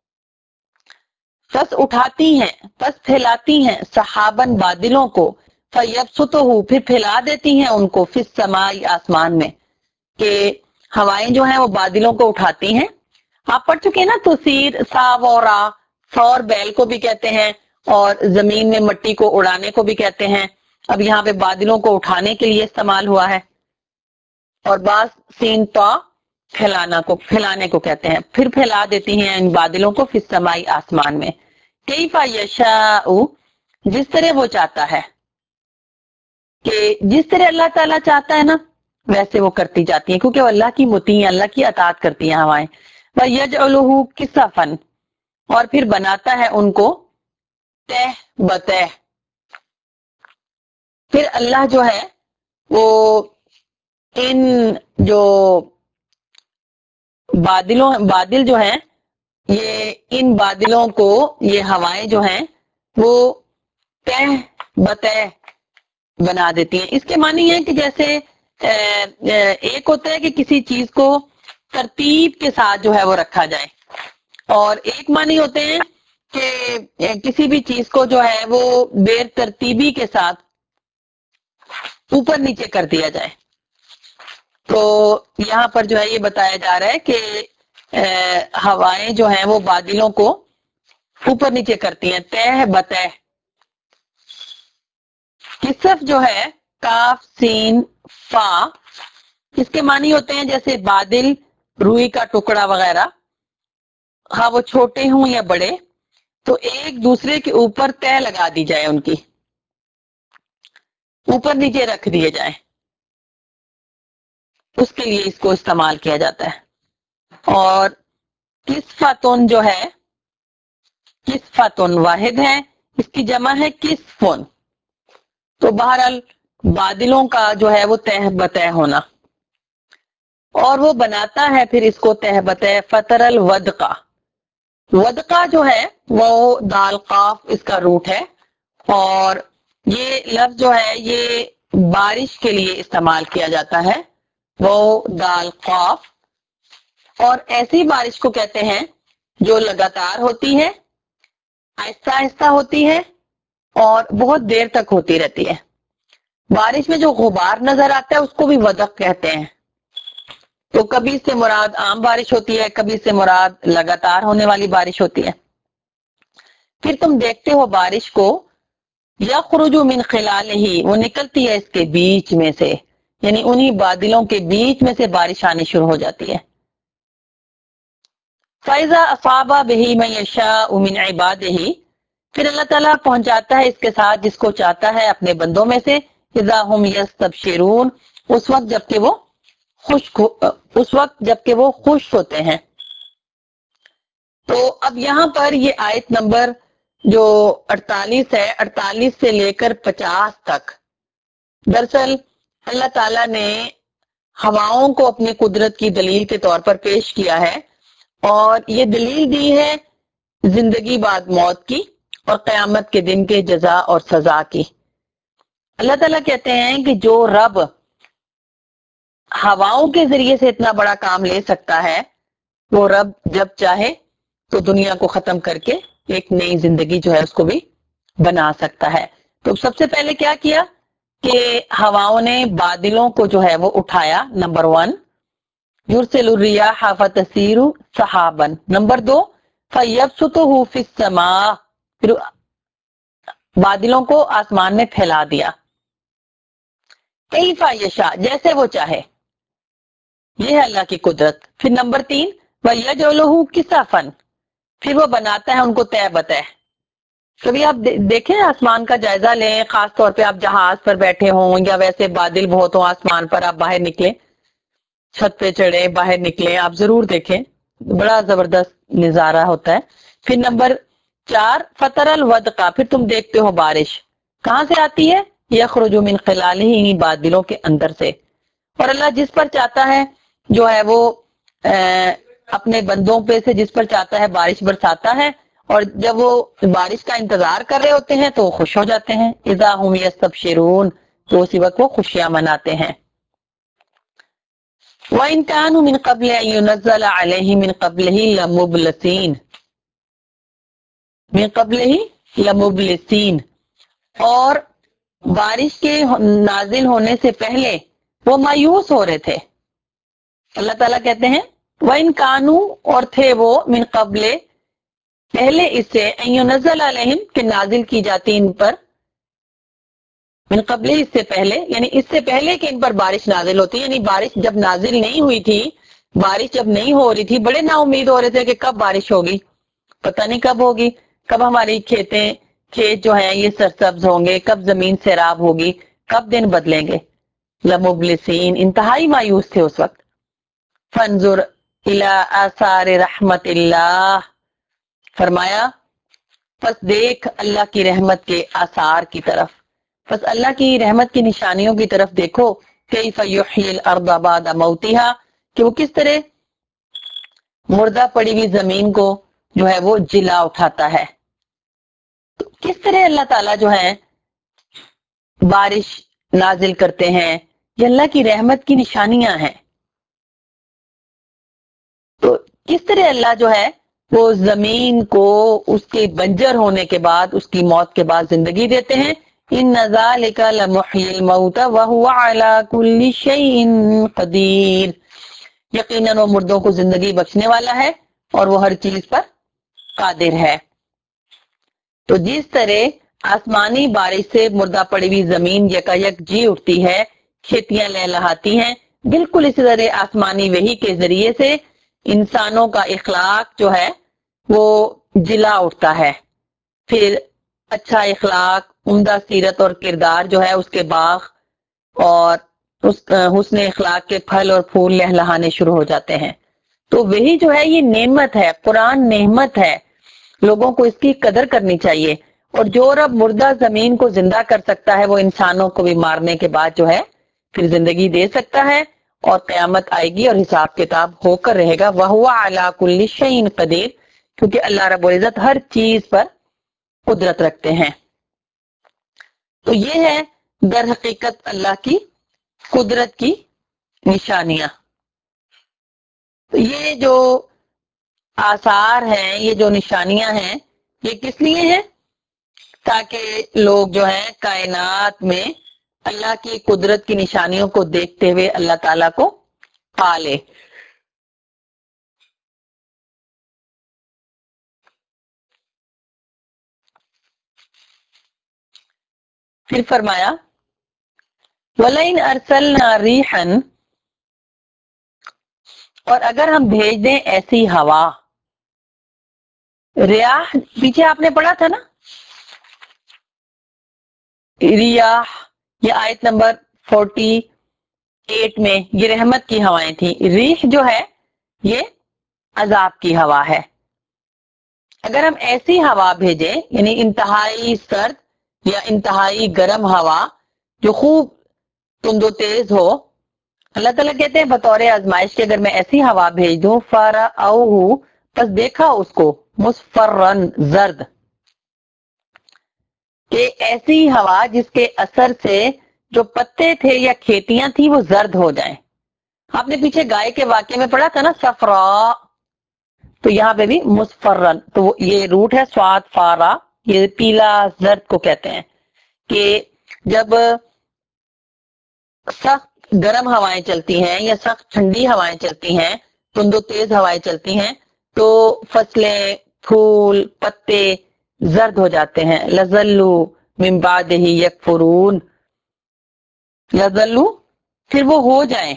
پس اٹھاتی ہیں، پس پھیلاتی ہیں، سحابن بادلوں کو، فَيَبْسُطُهُ، پھر پھیلا دیتی ہیں ان کو، فِي السَّمَاءِ، آسمان میں، کہ ہوائیں جو ہیں وہ بادلوں کو اٹھاتی ہیں۔ آپ پڑھ چکے ہیں نا تثیر، ساورا، سور بیل کو بھی کہتے ہیں اور زمین میں مٹی کو اڑانے کو بھی کہتے ہیں۔ اب یہاں پہ بادلوں کو اٹھانے کے لیے استعمال ہوا ہے، اور بعض سین تا پھیلانا کو پھیلانے کو کہتے ہیں، پھر پھیلا دیتی ہیں ان بادلوں کو، فی السماء، آسمان میں، کیف یشاء، جس طرح وہ چاہتا ہے، کہ جس طرح اللہ تعالیٰ چاہتا ہے نا ویسے وہ کرتی جاتی ہیں، کیونکہ وہ اللہ کی مطیع ہیں، اللہ کی اطاعت کرتی ہیں ہوائیں۔ وَيَجْعَلُهُ كِسَفًا، اور پھر بناتا ہے ان کو تہ بتہ، پھر اللہ جو ہے وہ ان جو بادلوں بادل جو ہیں، یہ ان بادلوں کو، یہ ہوائیں جو ہیں وہ تہ بتہ بنا دیتی ہیں۔ اس کے معنی ہے کہ جیسے ایک ہوتا ہے کہ کسی چیز کو ترتیب کے ساتھ جو ہے وہ رکھا جائے، اور ایک معنی ہوتے ہیں کہ کسی بھی چیز کو جو ہے وہ بے ترتیبی کے ساتھ اوپر نیچے کر دیا جائے۔ تو یہاں پر جو ہے یہ بتایا جا رہا ہے کہ ہوائیں جو ہیں وہ بادلوں کو اوپر نیچے کرتی ہیں، تہ بتہ۔ کسف جو ہے کاف سین فا، اس کے معنی ہوتے ہیں جیسے بادل، روئی کا ٹکڑا وغیرہ، ہاں وہ چھوٹے ہوں یا بڑے، تو ایک دوسرے کے اوپر تہ لگا دی جائے، ان کی اوپر نیچے رکھ دیے جائیں، اس کے لیے اس کو استعمال کیا جاتا ہے۔ اور کسفتن جو ہے، کسفتن واحد ہے، اس کی جمع ہے کسفن، تو بہرحال بادلوں کا جو ہے وہ تہ بتہ ہونا، اور وہ بناتا ہے پھر اس کو تہ بتہ، فطر الودقہ، ودقہ جو ہے وہ دال قاف اس کا روٹ ہے، اور یہ لفظ جو ہے یہ بارش کے لیے استعمال کیا جاتا ہے، وہ دال قاف، اور ایسی بارش کو کہتے ہیں جو لگاتار ہوتی ہے، آہستہ آہستہ ہوتی ہے، اور بہت دیر تک ہوتی رہتی ہے۔ بارش میں جو غبار نظر آتا ہے اس کو بھی ودق کہتے ہیں، تو کبھی اس سے مراد عام بارش ہوتی ہے، کبھی اس سے مراد لگاتار ہونے والی بارش ہوتی ہے۔ پھر تم دیکھتے ہو بارش کو، یخرج من خلالہ، وہ نکلتی ہے اس کے بیچ میں سے، یعنی انہی بادلوں کے بیچ میں سے بارش آنی شروع ہو جاتی ہے۔ فَإِذَا أَصَابَ بِهِ مَن يَشَاءُ مِنْ عِبَادِهِ، پھر اللہ تعالیٰ پہنچاتا ہے اس کے ساتھ جس کو چاہتا ہے اپنے بندوں میں سے، اِذَا هُمْ يَسْتَبْشِرُونَ، اس وقت جب کہ وہ خشک اس وقت جبکہ وہ خشک ہوتے ہیں. تو اب یہاں پر یہ آیت نمبر جو اڑتالیس ہے، اڑتالیس سے لے کر پچاس تک دراصل اللہ تعالیٰ نے ہواؤں کو اپنی قدرت کی دلیل کے طور پر پیش کیا ہے، اور یہ دلیل دی ہے زندگی بعد موت کی اور قیامت کے دن کے جزا اور سزا کی. اللہ تعالیٰ کہتے ہیں کہ جو رب ہواؤں کے ذریعے سے اتنا بڑا کام لے سکتا ہے، وہ رب جب چاہے تو دنیا کو ختم کر کے ایک نئی زندگی جو ہے اس کو بھی بنا سکتا ہے. تو سب سے پہلے کیا کیا کہ ہواؤں نے بادلوں کو جو ہے وہ اٹھایا، نمبر ون. یرسل الریاح فتسیر سحابا، نمبر دو فیبسطہ فی السماء، پھر بادلوں کو آسمان میں پھیلا دیا. کیف یشاء، جیسے وہ چاہے، یہ ہے اللہ کی قدرت. پھر نمبر تین وَيَجْعَلُهُ كِسَفًا، پھر وہ بناتا ہے ان کو طے بتہ. کبھی آپ دیکھیں آسمان کا جائزہ لیں، خاص طور پہ آپ جہاز پر بیٹھے ہوں یا ویسے بادل بہت ہوں آسمان پر، آپ باہر نکلیں، چھت پہ چڑھیں، باہر نکلیں، آپ ضرور دیکھیں، بڑا زبردست نظارہ ہوتا ہے. پھر نمبر چار فطر الودقہ، پھر تم دیکھتے ہو بارش کہاں سے آتی ہے، یخرج من خلالہ، انہی بادلوں کے اندر سے. اور اللہ جس پر چاہتا ہے جو ہے وہ اپنے بندوں پہ سے جس پر چاہتا ہے بارش برساتا ہے، اور جب وہ بارش کا انتظار کر رہے ہوتے ہیں تو وہ خوش ہو جاتے ہیں. اذا هم یستبشرون، تو اسی وقت وہ خوشیاں مناتے ہیں. وَإِن كَانُوا مِن قَبْلِ أَن يُنَزَّلَ عَلَيْهِم مِّن قَبْلِهِ لَمُبْلِسِينَ، من قبلہ لمبلسین، اور بارش کے نازل ہونے سے پہلے وہ مایوس ہو رہے تھے. اللہ تعالیٰ کہتے ہیں وَإِن كَانُوا، اور تھے وہ، من قبل، پہلے اس سے، ان ينزل علیہم، کہ نازل کی جاتی ان پر، من قبل، اس سے پہلے، یعنی اس سے پہلے کہ ان پر بارش نازل ہوتی، یعنی بارش جب نازل نہیں ہوئی تھی، بارش جب نہیں ہو رہی تھی، بڑے نا امید ہو رہے تھے کہ کب بارش ہوگی، پتہ نہیں کب ہوگی، کب ہماری کھیتیں کھیت جو ہیں یہ سرسبز ہوں گے، کب زمین سیراب ہوگی، کب دن بدلیں گے. لمبلسین، انتہائی مایوس تھے اس وقت. فانظر الی آثار رحمت اللہ، فرمایا پس دیکھ اللہ کی رحمت کے آثار کی طرف، پس اللہ کی رحمت کی نشانیوں کی طرف دیکھو. کیف یحیی الارض بعد موتها، کہ وہ کس طرح مردہ پڑی ہوئی زمین کو جو ہے وہ جلا اٹھاتا ہے. تو کس طرح اللہ تعالیٰ جو ہے بارش نازل کرتے ہیں، یہ اللہ کی رحمت کی نشانیاں ہیں. تو کس طرح اللہ جو ہے وہ زمین کو اس کے بنجر ہونے کے بعد، اس کی موت کے بعد زندگی دیتے ہیں. ان ذالک لمحیی الموت وہو علی کل شیء قدیر، یقیناً وہ مردوں کو زندگی بخشنے والا ہے اور وہ ہر چیز پر قادر ہے. تو جس طرح آسمانی بارش سے مردہ پڑی ہوئی زمین یکا یک جی اٹھتی ہے، کھیتیاں لہلہاتی ہیں، بالکل اسی طرح آسمانی وحی کے ذریعے سے انسانوں کا اخلاق جو ہے وہ جلا اٹھتا ہے. پھر اچھا اخلاق، عمدہ سیرت اور کردار جو ہے اس کے باغ اور اس حسن اخلاق کے پھل اور پھول لہلہانے شروع ہو جاتے ہیں. تو وہی جو ہے یہ نعمت ہے، قرآن نعمت ہے، لوگوں کو اس کی قدر کرنی چاہیے. اور جو رب مردہ زمین کو زندہ کر سکتا ہے، وہ انسانوں کو بھی مارنے کے بعد جو ہے پھر زندگی دے سکتا ہے، اور قیامت آئے گی اور حساب کتاب ہو کر رہے گا. وَهُوَ عَلَى كُلِّ شَيْءٍ قَدِيرٌ، کیونکہ اللہ رب العزت ہر چیز پر قدرت رکھتے ہیں. تو یہ ہے در حقیقت اللہ کی قدرت کی نشانیاں. تو یہ جو آثار ہیں، یہ جو نشانیاں ہیں، یہ کس لیے ہیں؟ تاکہ لوگ جو ہیں کائنات میں اللہ کی قدرت کی نشانیوں کو دیکھتے ہوئے اللہ تعالیٰ کو پالے. پھر فرمایا وَلَئِنْ أَرْسَلْنَا رِيحًا، اور اگر ہم بھیج دیں ایسی ہوا. ریاح پیچھے آپ نے پڑھا تھا نا، ریاح، یہ آیت نمبر فورٹی پیٹ میں، یہ رحمت کی ہوائیں تھیں. ریح جو ہے یہ عذاب کی ہوا ہے. اگر ہم ایسی ہوا بھیجیں یعنی انتہائی سرد یا انتہائی گرم ہوا جو خوب تند و تیز ہو، اللہ تعالیٰ کہتے ہیں بطور آزمائش کہ اگر میں ایسی ہوا بھیج دوں فَرَأَوْهُ، پس دیکھا اس کو مصفرن زرد، کہ ایسی ہوا جس کے اثر سے جو پتے تھے یا کھیتیاں تھیں وہ زرد ہو جائیں. آپ نے پیچھے گائے کے واقعے میں پڑھا تھا نا صفرا، تو یہاں پہ بھی مصفرن، تو یہ روٹ ہے سواد فارا، یہ پیلا زرد کو کہتے ہیں کہ جب سخت گرم ہوائیں چلتی ہیں یا سخت ٹھنڈی ہوائیں چلتی ہیں، تند و تیز ہوائیں چلتی ہیں، تو فصلیں، پھول، پتے زرد ہو جاتے ہیں. لَذَلُّوا مِن بَعْدِهِ يَكْفُرُونَ، لَذَلُّوا پھر وہ ہو جائیں،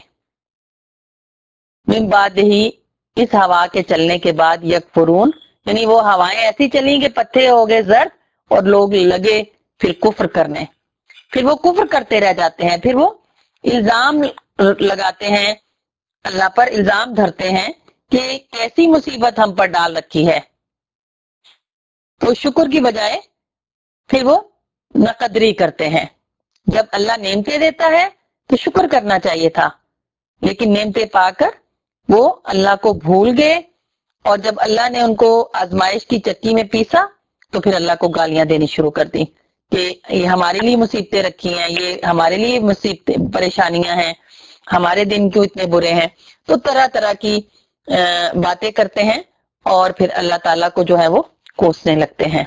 من بعدہ اس ہوا کے چلنے کے بعد، یکفرون یعنی وہ ہوائیں ایسی چلیں کہ پتے ہو گئے زرد اور لوگ لگے پھر کفر کرنے، پھر وہ کفر کرتے رہ جاتے ہیں، پھر وہ الزام لگاتے ہیں اللہ پر، الزام دھرتے ہیں کہ کیسی مصیبت ہم پر ڈال رکھی ہے. تو شکر کی بجائے پھر وہ ناقدری کرتے ہیں. جب اللہ نعمتیں دیتا ہے تو شکر کرنا چاہیے تھا، لیکن نعمتیں پا کر وہ اللہ کو بھول گئے، اور جب اللہ نے ان کو آزمائش کی چکی میں پیسا تو پھر اللہ کو گالیاں دینی شروع کر دی کہ یہ ہمارے لیے مصیبتیں رکھی ہیں، یہ ہمارے لیے مصیبتیں پریشانیاں ہیں، ہمارے دن کیوں اتنے برے ہیں. تو طرح طرح کی باتیں کرتے ہیں اور پھر اللہ تعالیٰ کو جو ہے وہ کوسنے لگتے ہیں.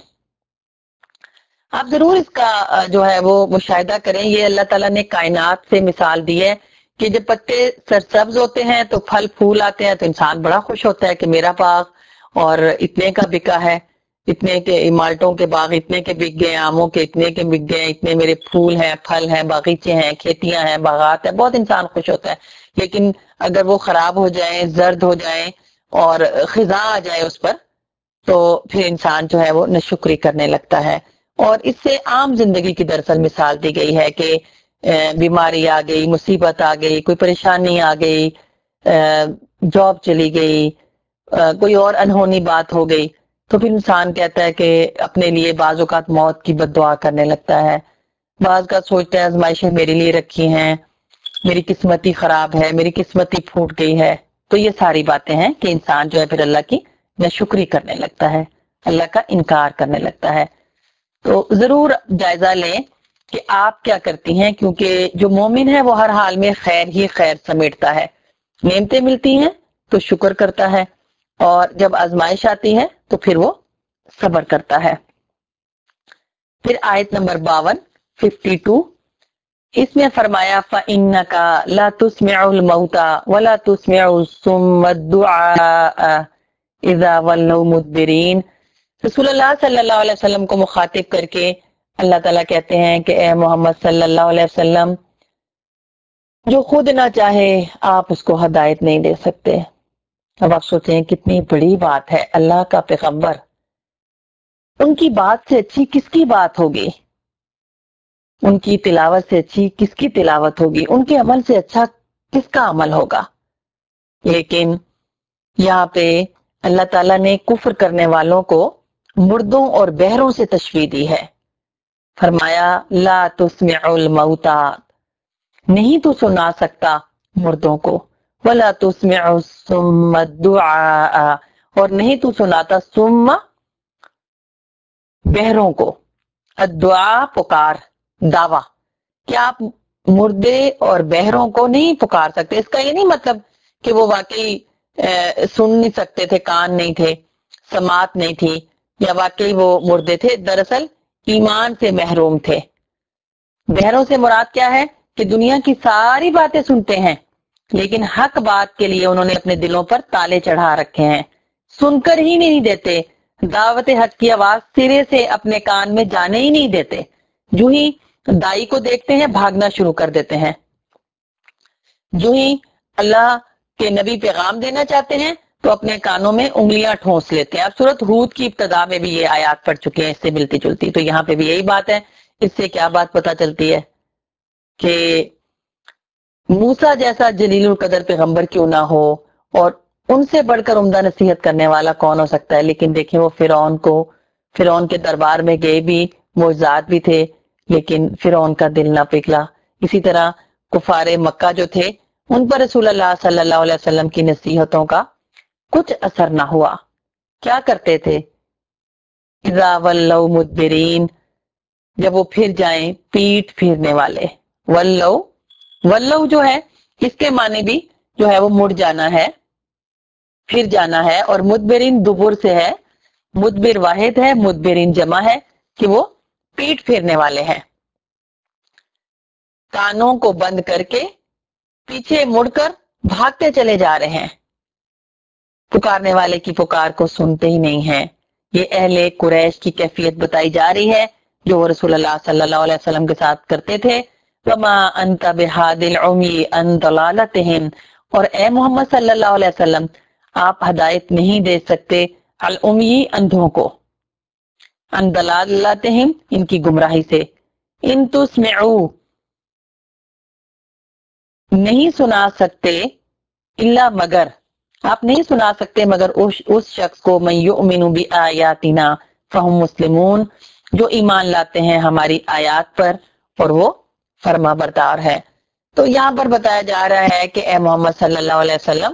آپ ضرور اس کا جو ہے وہ مشاہدہ کریں. یہ اللہ تعالیٰ نے کائنات سے مثال دی ہے کہ جب پتے سرسبز ہوتے ہیں تو پھل پھول آتے ہیں تو انسان بڑا خوش ہوتا ہے کہ میرا باغ اور اتنے کا بکا ہے، اتنے کے مالٹوں کے باغ اتنے کے بک گئے، آموں کے اتنے کے بک گئے، اتنے میرے پھول ہیں، پھل ہیں، باغیچے ہیں، کھیتیاں ہیں، باغات ہیں، بہت انسان خوش ہوتا ہے. لیکن اگر وہ خراب ہو جائیں، زرد ہو جائیں اور خزاں آ جائے اس پر، تو پھر انسان جو ہے وہ ناشکری کرنے لگتا ہے. اور اس سے عام زندگی کی دراصل مثال دی گئی ہے کہ بیماری آ گئی، مصیبت آ گئی، کوئی پریشانی آ گئی، جاب چلی گئی، کوئی اور انہونی بات ہو گئی، تو پھر انسان کہتا ہے کہ اپنے لیے بعض اوقات موت کی بد دعا کرنے لگتا ہے. بعض اوقات سوچتا ہے آزمائشیں میرے لیے رکھی ہیں، میری قسمت ہی خراب ہے، میری قسمت ہی پھوٹ گئی ہے. تو یہ ساری باتیں ہیں کہ انسان جو ہے پھر اللہ کی ناشکری کرنے لگتا ہے، اللہ کا انکار کرنے لگتا ہے. تو ضرور جائزہ لیں کہ آپ کیا کرتی ہیں، کیونکہ جو مومن ہے وہ ہر حال میں خیر ہی خیر سمیٹتا ہے. نعمتیں ملتی ہیں تو شکر کرتا ہے، اور جب آزمائش آتی ہے تو پھر وہ صبر کرتا ہے. پھر آیت نمبر باون، ففٹی ٹو، اس میں فرمایا فَإِنَّكَ لَا تُسْمِعُ الْمَوْتَى وَلَا تُسْمِعُ الصُّمَّ الدُّعَاءَ إِذَا وَلَّوْا مُدْبِرِينَ. رسول اللہ صلی اللہ علیہ وسلم کو مخاطب کر کے اللہ تعالیٰ کہتے ہیں کہ اے محمد صلی اللہ علیہ وسلم، جو خود نہ چاہے آپ اس کو ہدایت نہیں دے سکتے. اب آپ سوچیں کتنی بڑی بات ہے، اللہ کا پیغمبر، ان کی بات سے اچھی کس کی بات ہوگی، ان کی تلاوت سے اچھی کس کی تلاوت ہوگی، ان کے عمل سے اچھا کس کا عمل ہوگا. لیکن یہاں پہ اللہ تعالیٰ نے کفر کرنے والوں کو مردوں اور بہروں سے تشبیہ دی ہے. فرمایا لا تسمع الموتى، نہیں تو سنا سکتا مردوں کو، ولا تسمع الصم الدعاء، اور نہیں تو سناتا صم بہروں کو، الدعاء پکار، دعویٰ، کیا آپ مردے اور بہروں کو نہیں پکار سکتے. اس کا یہ نہیں مطلب کہ وہ واقعی سن نہیں سکتے تھے، کان نہیں تھے، سماعت نہیں تھی، یا واقعی وہ مردے تھے، دراصل ایمان سے محروم تھے. بہروں سے مراد کیا ہے کہ دنیا کی ساری باتیں سنتے ہیں لیکن حق بات کے لیے انہوں نے اپنے دلوں پر تالے چڑھا رکھے ہیں، سن کر ہی نہیں دیتے، دعوت حق کی آواز سرے سے اپنے کان میں جانے ہی نہیں دیتے، جو ہی دائی کو دیکھتے ہیں بھاگنا شروع کر دیتے ہیں، جو ہی اللہ کے نبی پیغام دینا چاہتے ہیں تو اپنے کانوں میں انگلیاں ٹھونس لیتے ہیں. اب سورۃ ہود کی ابتدا میں بھی یہ آیات پڑھ چکے ہیں اس سے ملتی جلتی، تو یہاں پہ بھی یہی بات ہے. اس سے کیا بات پتہ چلتی ہے کہ موسیٰ جیسا جلیل القدر پیغمبر کیوں نہ ہو، اور ان سے بڑھ کر عمدہ نصیحت کرنے والا کون ہو سکتا ہے، لیکن دیکھیں وہ فرعون کو فرعون کے دربار میں گئے بھی، معجزات بھی تھے، لیکن فرعون کا دل نہ پگھلا۔ اسی طرح کفار مکہ جو تھے ان پر رسول اللہ صلی اللہ علیہ وسلم کی نصیحتوں کا کچھ اثر نہ ہوا۔ کیا کرتے تھے؟ اذا ولوا مدبرین، جب وہ پھر جائیں پیٹ پھیرنے والے۔ ولو ولو جو ہے اس کے معنی بھی جو ہے وہ مڑ جانا ہے، پھر جانا ہے، اور مدبرین دبر سے ہے، مدبر واحد ہے، مدبرین جمع ہے کہ وہ پیٹ پھیرنے والے ہیں۔ کانوں کو بند کر کے پیچھے مڑ کر بھاگتے چلے جا رہے ہیں، پکارنے والے کی پکار کو سنتے ہی نہیں ہیں۔ یہ اہل قریش کی کیفیت بتائی جا رہی ہے جو وہ رسول اللہ صلی اللہ علیہ وسلم کے ساتھ کرتے تھے۔ وَمَا أَنْتَ بِهَادِ الْعُمْيِ عَنْ ضَلَالَتِهِمْ، اور اے محمد صلی اللہ علیہ وسلم آپ ہدایت نہیں دے سکتے العمی اندھوں کو، عن ضلالتہم ان کی گمراہی سے۔ ان تسمعوا نہیں سنا سکتے، الا مگر آپ نہیں سنا سکتے مگر اس اس شخص کو من یؤمن بآیاتنا فہم مسلمون، جو ایمان لاتے ہیں ہماری آیات پر اور وہ فرما بردار ہے۔ تو یہاں پر بتایا جا رہا ہے کہ اے محمد صلی اللہ علیہ وسلم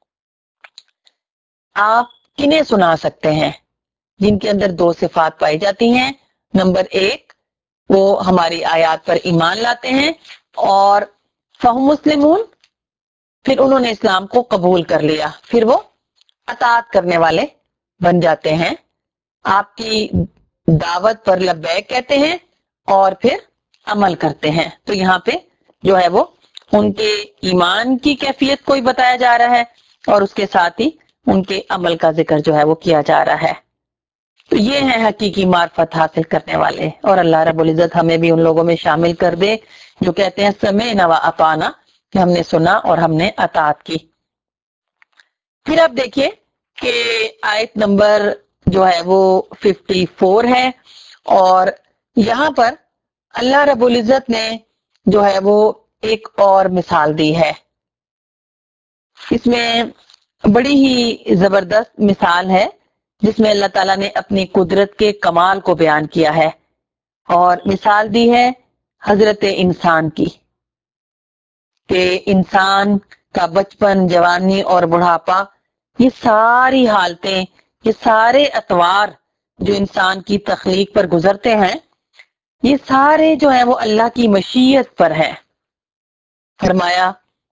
آپ کنہیں سنا سکتے ہیں جن کے اندر دو صفات پائی جاتی ہیں۔ نمبر ایک، وہ ہماری آیات پر ایمان لاتے ہیں، اور فہم مسلمون پھر انہوں نے اسلام کو قبول کر لیا، پھر وہ اطاعت کرنے والے بن جاتے ہیں، آپ کی دعوت پر لبیک کہتے ہیں اور پھر عمل کرتے ہیں۔ تو یہاں پہ جو ہے وہ ان کے ایمان کی کیفیت کو ہی بتایا جا رہا ہے، اور اس کے ساتھ ہی ان کے عمل کا ذکر جو ہے وہ کیا جا رہا ہے۔ تو یہ ہیں حقیقی معرفت حاصل کرنے والے، اور اللہ رب العزت ہمیں بھی ان لوگوں میں شامل کر دے جو کہتے ہیں سمعنا و اطعنا، کہ ہم نے سنا اور ہم نے اطاعت کی۔ پھر آپ دیکھیے کہ آیت نمبر جو ہے وہ چون ہے، اور یہاں پر اللہ رب العزت نے جو ہے وہ ایک اور مثال دی ہے۔ اس میں بڑی ہی زبردست مثال ہے جس میں اللہ تعالیٰ نے اپنی قدرت کے کمال کو بیان کیا ہے، اور مثال دی ہے حضرت انسان کی، کہ انسان کا بچپن، جوانی اور بڑھاپا، یہ ساری حالتیں، یہ سارے اطوار جو انسان کی تخلیق پر گزرتے ہیں، یہ سارے جو ہیں وہ اللہ کی مشیت پر ہے۔ فرمایا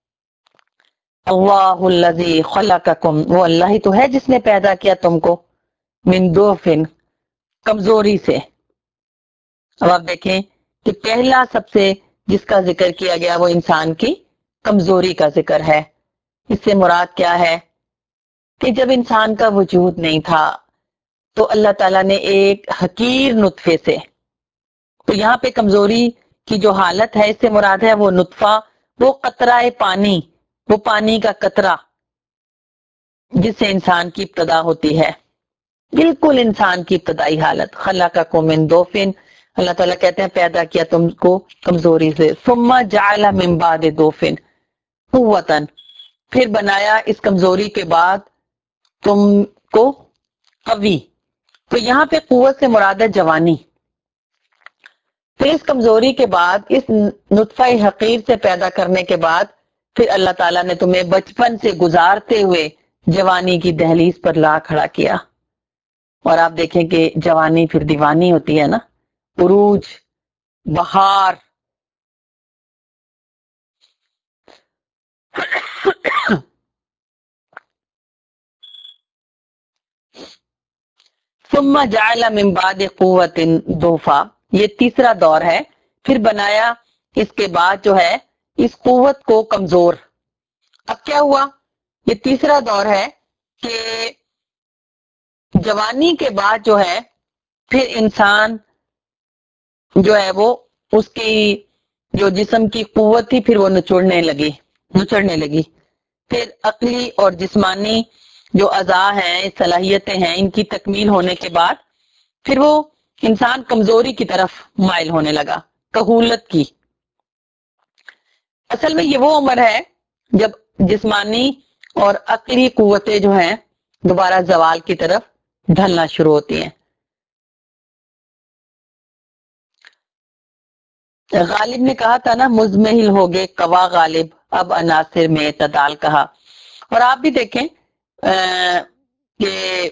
اللہ الذی خلقکم، وہ اللہ ہی تو ہے جس نے پیدا کیا تم کو، من ضعف، کمزوری سے۔ اب آپ دیکھیں کہ پہلا سب سے جس کا ذکر کیا گیا وہ انسان کی کمزوری کا ذکر ہے۔ اس سے مراد کیا ہے کہ جب انسان کا وجود نہیں تھا تو اللہ تعالیٰ نے ایک حقیر نطفے سے، تو یہاں پہ کمزوری کی جو حالت ہے اس سے مراد ہے وہ نطفہ، وہ قطرہ پانی، وہ پانی کا قطرہ جس سے انسان کی ابتدا ہوتی ہے، بالکل انسان کی ابتدائی حالت۔ خلقکم من ضعف، اللہ تعالیٰ کہتے ہیں پیدا کیا تم کو کمزوری سے، ثم جعل من بعد ضعف قوتا، پھر بنایا اس کمزوری کے بعد تم کو قوی۔ تو یہاں پہ قوت سے مراد ہے جوانی۔ پھر اس کمزوری کے بعد، اس نطفہ حقیر سے پیدا کرنے کے بعد، پھر اللہ تعالیٰ نے تمہیں بچپن سے گزارتے ہوئے جوانی کی دہلیز پر لا کھڑا کیا۔ اور آپ دیکھیں کہ جوانی پھر دیوانی ہوتی ہے نا، عروج، بہار۔ ثم جعل من بعد قوت ضعفا، یہ تیسرا دور ہے، پھر بنایا اس کے بعد جو ہے اس قوت کو کمزور۔ اب کیا ہوا؟ یہ تیسرا دور ہے کہ جوانی کے بعد جو ہے پھر انسان جو ہے وہ اس کی جو جسم کی قوت تھی پھر وہ نچوڑنے لگی نچڑنے لگی پھر عقلی اور جسمانی جو اعضاء ہیں، صلاحیتیں ہیں، ان کی تکمیل ہونے کے بعد پھر وہ انسان کمزوری کی طرف مائل ہونے لگا، کہولت کی۔ اصل میں یہ وہ عمر ہے جب جسمانی اور عقلی قوتیں جو ہیں دوبارہ زوال کی طرف ڈھلنا شروع ہوتی ہیں. غالب نے کہا تھا نا مزمحل ہو گئے قوا غالب اب عناصر میں اعتدال کہا. اور آپ بھی دیکھیں کہ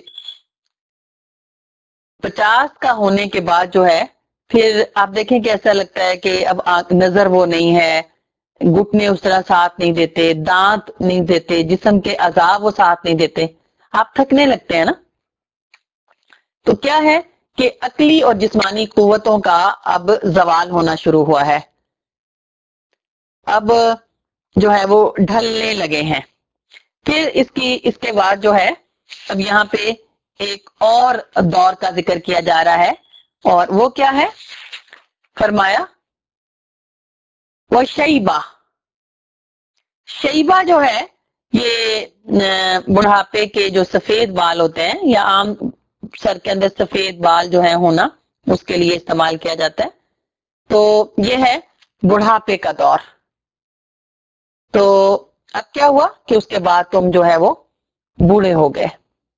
پچاس کا ہونے کے بعد جو ہے پھر آپ دیکھیں کہ ایسا لگتا ہے کہ اب نظر وہ نہیں ہے, گھٹنے اس طرح ساتھ نہیں دیتے, دانت نہیں دیتے, جسم کے اعضاء وہ ساتھ نہیں دیتے, آپ تھکنے لگتے ہیں نا. تو کیا ہے کہ عقلی اور جسمانی قوتوں کا اب زوال ہونا شروع ہوا ہے, اب جو ہے وہ ڈھلنے لگے ہیں. پھر اس کی اس کے بعد جو ہے اب یہاں پہ ایک اور دور کا ذکر کیا جا رہا ہے, اور وہ کیا ہے؟ فرمایا وہ شیبہ. شیبہ جو ہے یہ بڑھاپے کے جو سفید بال ہوتے ہیں, یا عام سر کے اندر سفید بال جو ہے ہونا, اس کے لیے استعمال کیا جاتا ہے. تو یہ ہے بڑھاپے کا دور. تو اب کیا ہوا کہ اس کے بعد تم جو ہے وہ بوڑھے ہو گئے.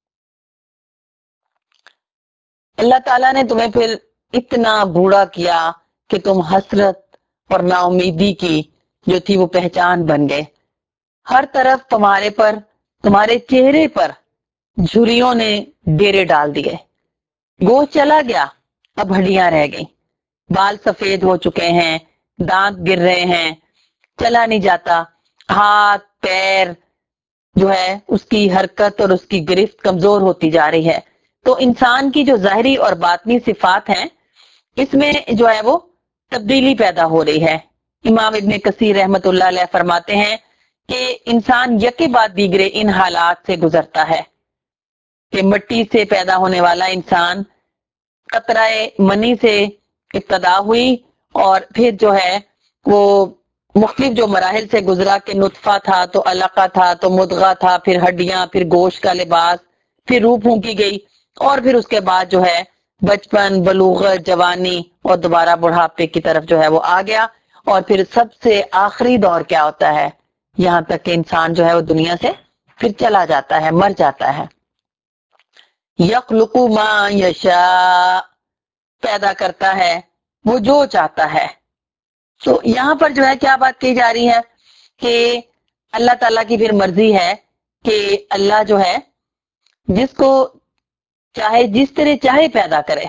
اللہ تعالیٰ نے تمہیں پھر اتنا بوڑھا کیا کہ تم حسرت اور نا امیدی کی جو تھی وہ پہچان بن گئے. ہر طرف تمہارے پر, تمہارے چہرے پر جھریوں نے ڈیرے ڈال دیے. گوشت چلا گیا, اب ہڈیاں رہ گئیں. بال سفید ہو چکے ہیں, دانت گر رہے ہیں, چلا نہیں جاتا. ہاتھ پیر جو ہے اس کی حرکت اور اس کی گرفت کمزور ہوتی جا رہی ہے. تو انسان کی جو ظاہری اور باطنی صفات ہیں اس میں جو ہے وہ تبدیلی پیدا ہو رہی ہے. امام ابن کثیر رحمت اللہ علیہ فرماتے ہیں کہ انسان یکے بعد دیگرے ان حالات سے گزرتا ہے کہ مٹی سے پیدا ہونے والا انسان قطرہ منی سے ابتدا ہوئی, اور پھر جو ہے وہ مختلف جو مراحل سے گزرا کہ نطفہ تھا, تو علقہ تھا, تو مدغہ تھا, پھر ہڈیاں, پھر گوشت کا لباس, پھر روح پھونکی گئی, اور پھر اس کے بعد جو ہے بچپن, بلوغت, جوانی, اور دوبارہ بڑھاپے کی طرف جو ہے وہ آ گیا. اور پھر سب سے آخری دور کیا ہوتا ہے, یہاں تک کہ انسان جو ہے وہ دنیا سے پھر چلا جاتا ہے, مر جاتا ہے. یخلق ما یشاء, پیدا کرتا ہے وہ جو چاہتا ہے. تو یہاں پر جو ہے کیا بات کی جا رہی ہے کہ اللہ تعالیٰ کی پھر مرضی ہے کہ اللہ جو ہے جس کو چاہے جس طرح چاہے پیدا کرے.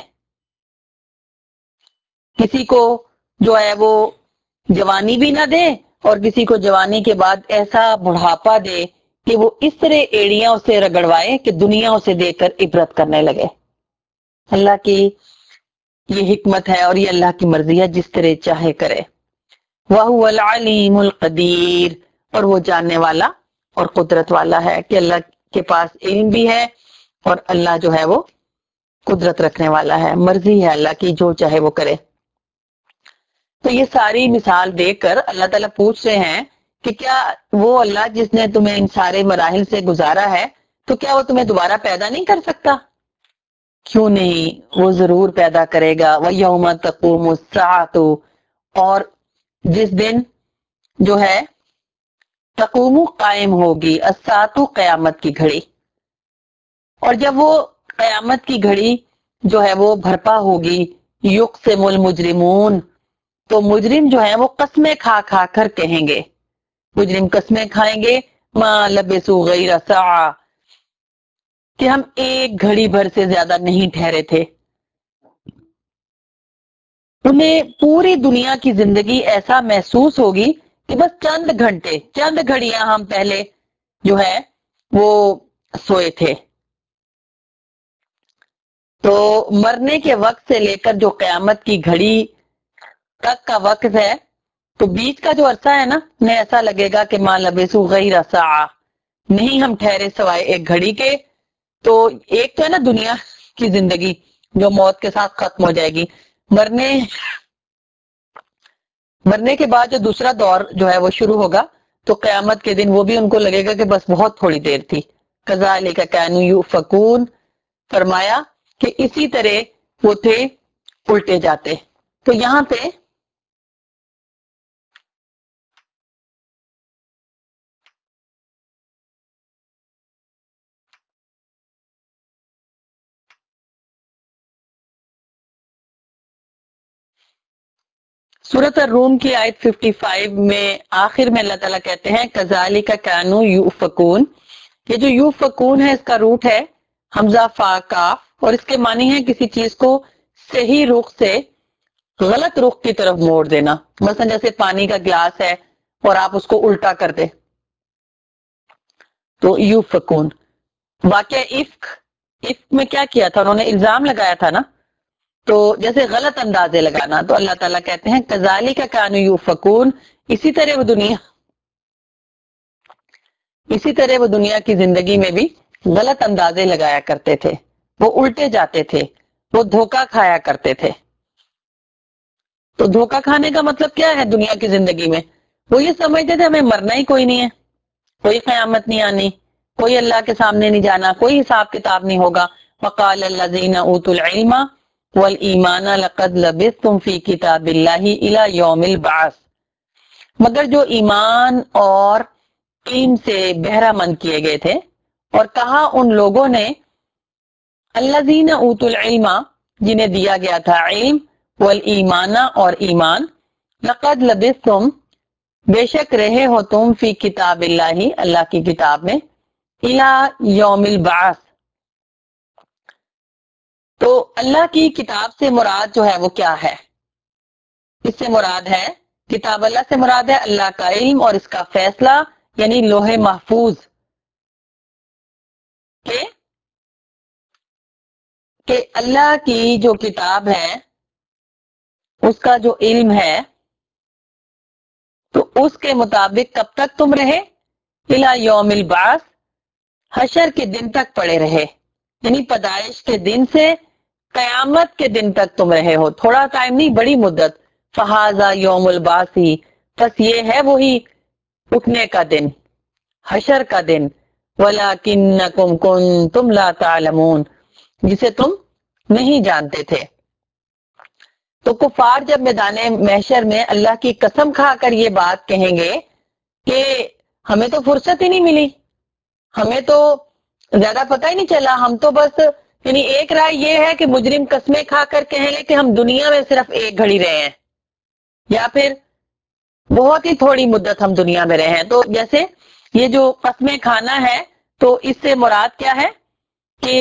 کسی کو جو ہے وہ جوانی بھی نہ دے, اور کسی کو جوانی کے بعد ایسا بڑھاپا دے کہ وہ اس طرح ایڑیاں اسے رگڑوائے کہ دنیا اسے دیکھ کر عبرت کرنے لگے. اللہ کی یہ حکمت ہے اور یہ اللہ کی مرضی ہے, جس طرح چاہے کرے. وَهُوَ الْعَلِيمُ الْقَدِيرُ, اور وہ جاننے والا اور قدرت والا ہے کہ اللہ کے پاس علم بھی ہے اور اللہ جو ہے وہ قدرت رکھنے والا ہے. مرضی ہے اللہ کی, جو چاہے وہ کرے. تو یہ ساری مثال دے کر اللہ تعالیٰ پوچھ رہے ہیں کہ کیا وہ اللہ جس نے تمہیں ان سارے مراحل سے گزارا ہے, تو کیا وہ تمہیں دوبارہ پیدا نہیں کر سکتا؟ کیوں نہیں, وہ ضرور پیدا کرے گا. وَيَوْمَ تَقُومُ السَّاعَةُ, اور جس دن جو ہے تقوم قائم ہوگی, الساعۃ قیامت کی گھڑی. اور جب وہ قیامت کی گھڑی جو ہے وہ بھرپا ہوگی, یقسم المجرمون, تو مجرم جو ہے وہ قسمیں کھا کھا کر کہیں گے, مجرم قسمیں کھائیں گے, ما لبثوا غیر ساعہ, کہ ہم ایک گھڑی بھر سے زیادہ نہیں ٹھہرے تھے. انہیں پوری دنیا کی زندگی ایسا محسوس ہوگی کہ بس چند گھنٹے, چند گھڑیاں ہم پہلے جو ہے وہ سوئے تھے. تو مرنے کے وقت سے لے کر جو قیامت کی گھڑی تک کا وقت ہے, تو بیچ کا جو عرصہ ہے نا, انہیں ایسا لگے گا کہ ما لبثوا غیر ساعہ, نہیں ہم ٹھہرے سوائے ایک گھڑی کے. تو ایک تو ہے نا دنیا کی زندگی جو موت کے ساتھ ختم ہو جائے گی, مرنے مرنے کے بعد جو دوسرا دور جو ہے وہ شروع ہوگا, تو قیامت کے دن وہ بھی ان کو لگے گا کہ بس بہت تھوڑی دیر تھی. کذالک کانوا یؤفکون, فرمایا کہ اسی طرح وہ تھے الٹے جاتے. تو یہاں پہ سورۃ الروم کی آیت پچپن میں آخر میں اللہ تعالیٰ کہتے ہیں کذالک کانوا یؤفکون. یہ جو یؤفکون ہے اس کا روٹ ہے حمزہ فا کاف اور اس کے معنی ہے کسی چیز کو صحیح رخ سے غلط رخ کی طرف موڑ دینا. مثلا جیسے پانی کا گلاس ہے اور آپ اس کو الٹا کر دیں تو یؤفکون. واقعہ افک افک میں کیا کیا تھا؟ انہوں نے الزام لگایا تھا نا، تو جیسے غلط اندازے لگانا. تو اللہ تعالیٰ کہتے ہیں کذالک کانوا یؤفکون، اسی طرح وہ دنیا اسی طرح وہ دنیا کی زندگی میں بھی غلط اندازے لگایا کرتے تھے، وہ الٹے جاتے تھے، وہ دھوکہ کھایا کرتے تھے. تو دھوکہ کھانے کا مطلب کیا ہے دنیا کی زندگی میں؟ وہ یہ سمجھتے تھے ہمیں مرنا ہی کوئی نہیں ہے، کوئی قیامت نہیں آنی، کوئی اللہ کے سامنے نہیں جانا، کوئی حساب کتاب نہیں ہوگا. وقال الذین اوتوا العلم والایمان لقد لبثتم فی کتاب اللہ الی یوم البعث. مگر جو ایمان اور علم سے بہرہ مند کیے گئے تھے، اور کہا ان لوگوں نے الذین اوتوا العلم جنہیں دیا گیا تھا علم، والایمان اور ایمان، لقد لبثتم بے شک رہے ہو تم فی کتاب اللہ اللہ کی کتاب میں، الی یوم البعث. تو اللہ کی کتاب سے مراد جو ہے وہ کیا ہے؟ اس سے مراد ہے کتاب اللہ سے مراد ہے اللہ کا علم اور اس کا فیصلہ، یعنی لوح محفوظ کہ کہ اللہ کی جو کتاب ہے اس کا جو علم ہے تو اس کے مطابق کب تک تم رہے؟ الی یوم البعث، حشر کے دن تک پڑے رہے، یعنی پیدائش کے دن سے قیامت کے دن تک تم رہے ہو. تھوڑا ٹائم نہیں، بڑی مدت. فہذا یوم البعث، بس یہ ہے وہی اٹھنے کا دن، حشر کا دن. وَلَكِنَّكُمْ كُنْتُمْ لَا تَعْلَمُونَ، جسے تم نہیں جانتے تھے. تو کفار جب میدان محشر میں اللہ کی قسم کھا کر یہ بات کہیں گے کہ ہمیں تو فرصت ہی نہیں ملی، ہمیں تو زیادہ پتہ ہی نہیں چلا، ہم تو بس، یعنی ایک رائے یہ ہے کہ مجرم قسمیں کھا کر کہیں گے کہ ہم دنیا میں صرف ایک گھڑی رہے ہیں یا پھر بہت ہی تھوڑی مدت ہم دنیا میں رہے ہیں. تو جیسے یہ جو قسمیں کھانا ہے تو اس سے مراد کیا ہے کہ